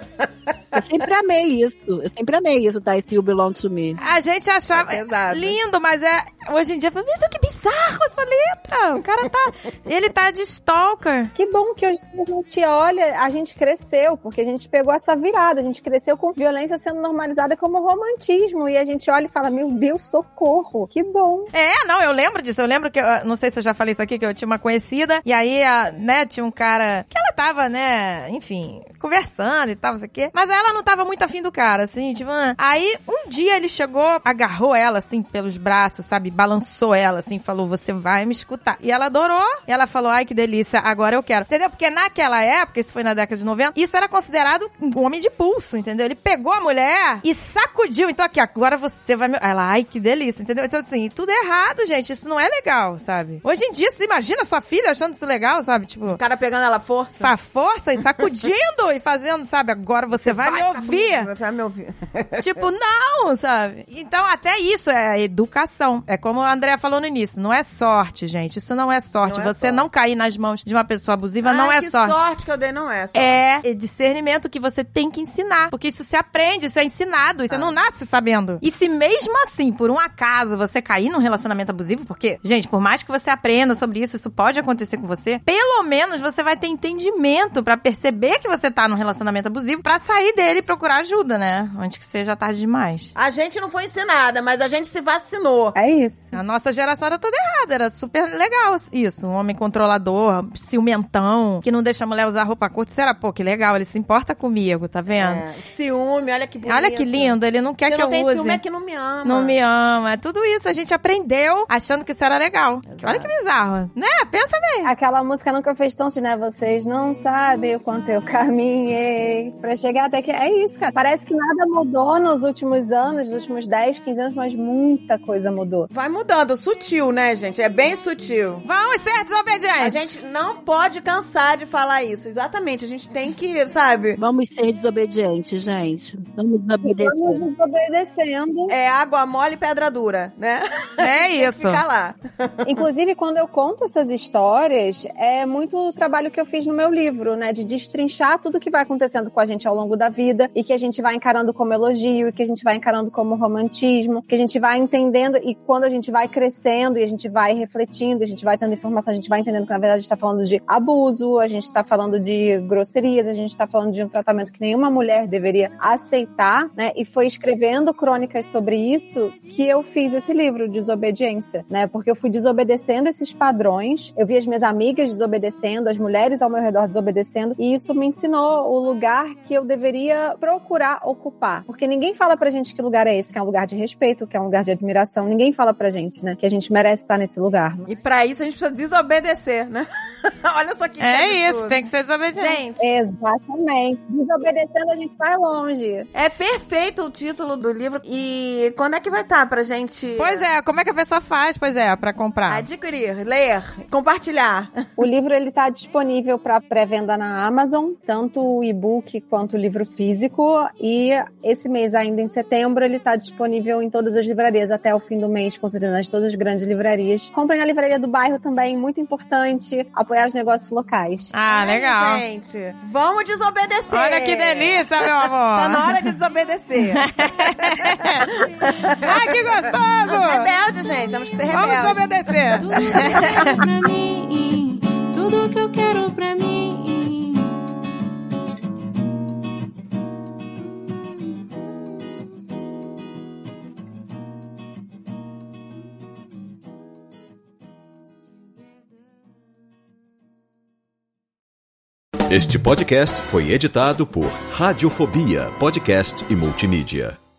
Speaker 3: Eu sempre amei isso. Eu sempre amei isso, tá? Esse You belong to me.
Speaker 1: A gente achava
Speaker 2: É pesado.
Speaker 1: lindo, mas é hoje em dia, meu Deus, que bizarro essa letra. O cara tá, ele tá de stalker.
Speaker 4: Que bom que hoje a gente olha, a gente cresceu, porque a gente pegou essa virada, a gente cresceu com violência sendo normalizada como romantismo, e a gente olha e fala, meu Deus, socorro, que bom.
Speaker 1: É, não, eu lembro disso. Eu lembro que, eu, não sei se eu já falei isso aqui, que eu tinha uma conhecida, e aí, a, né, tinha um cara que ela tava, né, enfim, conversando e tal, não sei o quê. Mas ela não tava muito afim do cara, assim, tipo, ah. Aí, um dia ele chegou, agarrou ela, assim, pelos braços, sabe, balançou ela, assim, falou, você vai me escutar. E ela adorou, e ela falou, ai, que delícia, agora eu quero. Entendeu? Porque naquela época, isso foi na década de noventa, isso era considerado um homem de pulso, entendeu? Ele pegou a mulher e sacudiu. Então, aqui, agora você vai me... Ela, ai, que delícia, entendeu? Então, assim, tudo errado, gente. Isso não é legal, sabe? Hoje em dia, você imagina sua filha achando isso legal, sabe? Tipo,
Speaker 2: O cara pegando ela à força.
Speaker 1: com a força e sacudindo e fazendo, sabe? Agora você, vai, me
Speaker 2: ficar
Speaker 1: ouvir.
Speaker 2: comigo, Vai me ouvir.
Speaker 1: Tipo, não, sabe? Então, até isso é educação. É como a Andrea falou no início, não é sorte, gente. Isso não é sorte.
Speaker 2: Não é
Speaker 1: você
Speaker 2: sorte.
Speaker 1: não cair nas mãos de uma pessoa abusiva não
Speaker 2: Ai,
Speaker 1: é
Speaker 2: que
Speaker 1: sorte.
Speaker 2: sorte que eu dei, não é sorte.
Speaker 1: É discernimento que você tem que ensinar. Porque isso se aprende, isso é ensinado. Você
Speaker 2: Ah.
Speaker 1: não nasce sabendo. E se mesmo assim, por um acaso, você cair num relacionamento abusivo, porque, gente, por mais que você aprenda sobre isso, isso pode acontecer com você, pelo menos você vai ter entendimento pra perceber que você tá num relacionamento abusivo, pra sair dele e procurar ajuda, né? Antes que seja tarde demais.
Speaker 2: A gente não foi ensinada, mas a gente se vacinou.
Speaker 4: É isso.
Speaker 1: A nossa geração era toda errada, era super legal isso. Um homem controlador, ciumentão, que não deixa a mulher usar roupa curta. Será, pô, que legal, ele se importa comigo, tá vendo?
Speaker 2: É, ciúme, olha que bonito.
Speaker 1: Olha que lindo, ele não quer
Speaker 2: Você
Speaker 1: que
Speaker 2: não
Speaker 1: eu
Speaker 2: tem
Speaker 1: use.
Speaker 2: ciúme é que não me ama.
Speaker 1: Não me ama. É tudo isso. A gente aprendeu achando que isso era legal.
Speaker 2: Exato.
Speaker 1: Olha que bizarro. Né? Pensa bem.
Speaker 4: Aquela música nunca fez tão, né? Vocês não sabem o quanto eu caminhei pra chegar até que... É isso, cara. Parece que nada mudou nos últimos anos, nos últimos dez, quinze anos, mas muita coisa mudou.
Speaker 2: Vai mudando, sutil, né, gente? É bem sutil.
Speaker 1: Vamos ser desobedientes.
Speaker 2: A gente não pode cansar de falar isso. Exatamente. A gente tem que, sabe?
Speaker 3: Vamos ser desobedientes, gente. Vamos
Speaker 4: Vamos
Speaker 3: desobedecer.
Speaker 4: desobedecendo.
Speaker 2: É água mole e pedra dura, né?
Speaker 1: É isso.
Speaker 2: Fica lá.
Speaker 4: Inclusive, quando eu conto essas histórias, é muito o trabalho que eu fiz no meu livro, né? De destrinchar tudo que vai acontecendo com a gente ao longo da vida e que a gente vai encarando como elogio e que a gente vai encarando como romantismo, que a gente vai entendendo e quando a gente vai crescendo e a gente vai refletindo, a gente vai tendo informação, a gente vai entendendo que na verdade a gente tá falando de abuso, a gente tá falando de grosserias, a gente tá falando de um tratamento que nenhuma mulher deveria aceitar, né? E foi escrevendo crônicas sobre isso que eu fiz esse livro, Desobediência, né? Porque eu fui desobedecendo esses padrões, eu vi as minhas amigas desobedecendo, as mulheres ao meu redor desobedecendo, e isso me ensinou o lugar que eu deveria procurar ocupar. Porque ninguém fala pra gente que lugar é esse, que é um lugar de respeito, que é um lugar de admiração. Ninguém fala pra gente, né? Que a gente merece estar nesse lugar.
Speaker 2: E pra isso a gente precisa desobedecer, né? Olha só que
Speaker 1: É isso,
Speaker 2: absurdo.
Speaker 1: tem que ser desobediente.
Speaker 2: Gente,
Speaker 4: Exatamente. Desobedecendo a gente vai longe.
Speaker 2: é perfeito o título do livro. E quando é que vai estar pra gente...
Speaker 1: Pois é, como é que a pessoa faz, pois é, pra comprar?
Speaker 2: Adquirir, ler, compartilhar.
Speaker 4: O livro ele tá disponível para pré-venda na Amazon, tanto o e-book quanto o livro físico, e esse mês ainda em setembro ele tá disponível em todas as livrarias até o fim do mês, considerando as todas as grandes livrarias. Comprem na livraria do bairro também, muito importante, apoiar os negócios locais.
Speaker 1: Ah,
Speaker 2: Ai,
Speaker 1: legal.
Speaker 2: gente, vamos desobedecer.
Speaker 1: Olha que delícia, meu amor.
Speaker 2: Tá na hora de desobedecer.
Speaker 1: Ai, que gostoso.
Speaker 2: Rebelde, gente, temos que ser
Speaker 1: Vamos
Speaker 2: rebeldes.
Speaker 1: desobedecer.
Speaker 7: Tudo que eu quero pra mim, tudo que eu quero pra mim.
Speaker 8: Este podcast foi editado por Radiofobia, podcast e multimídia.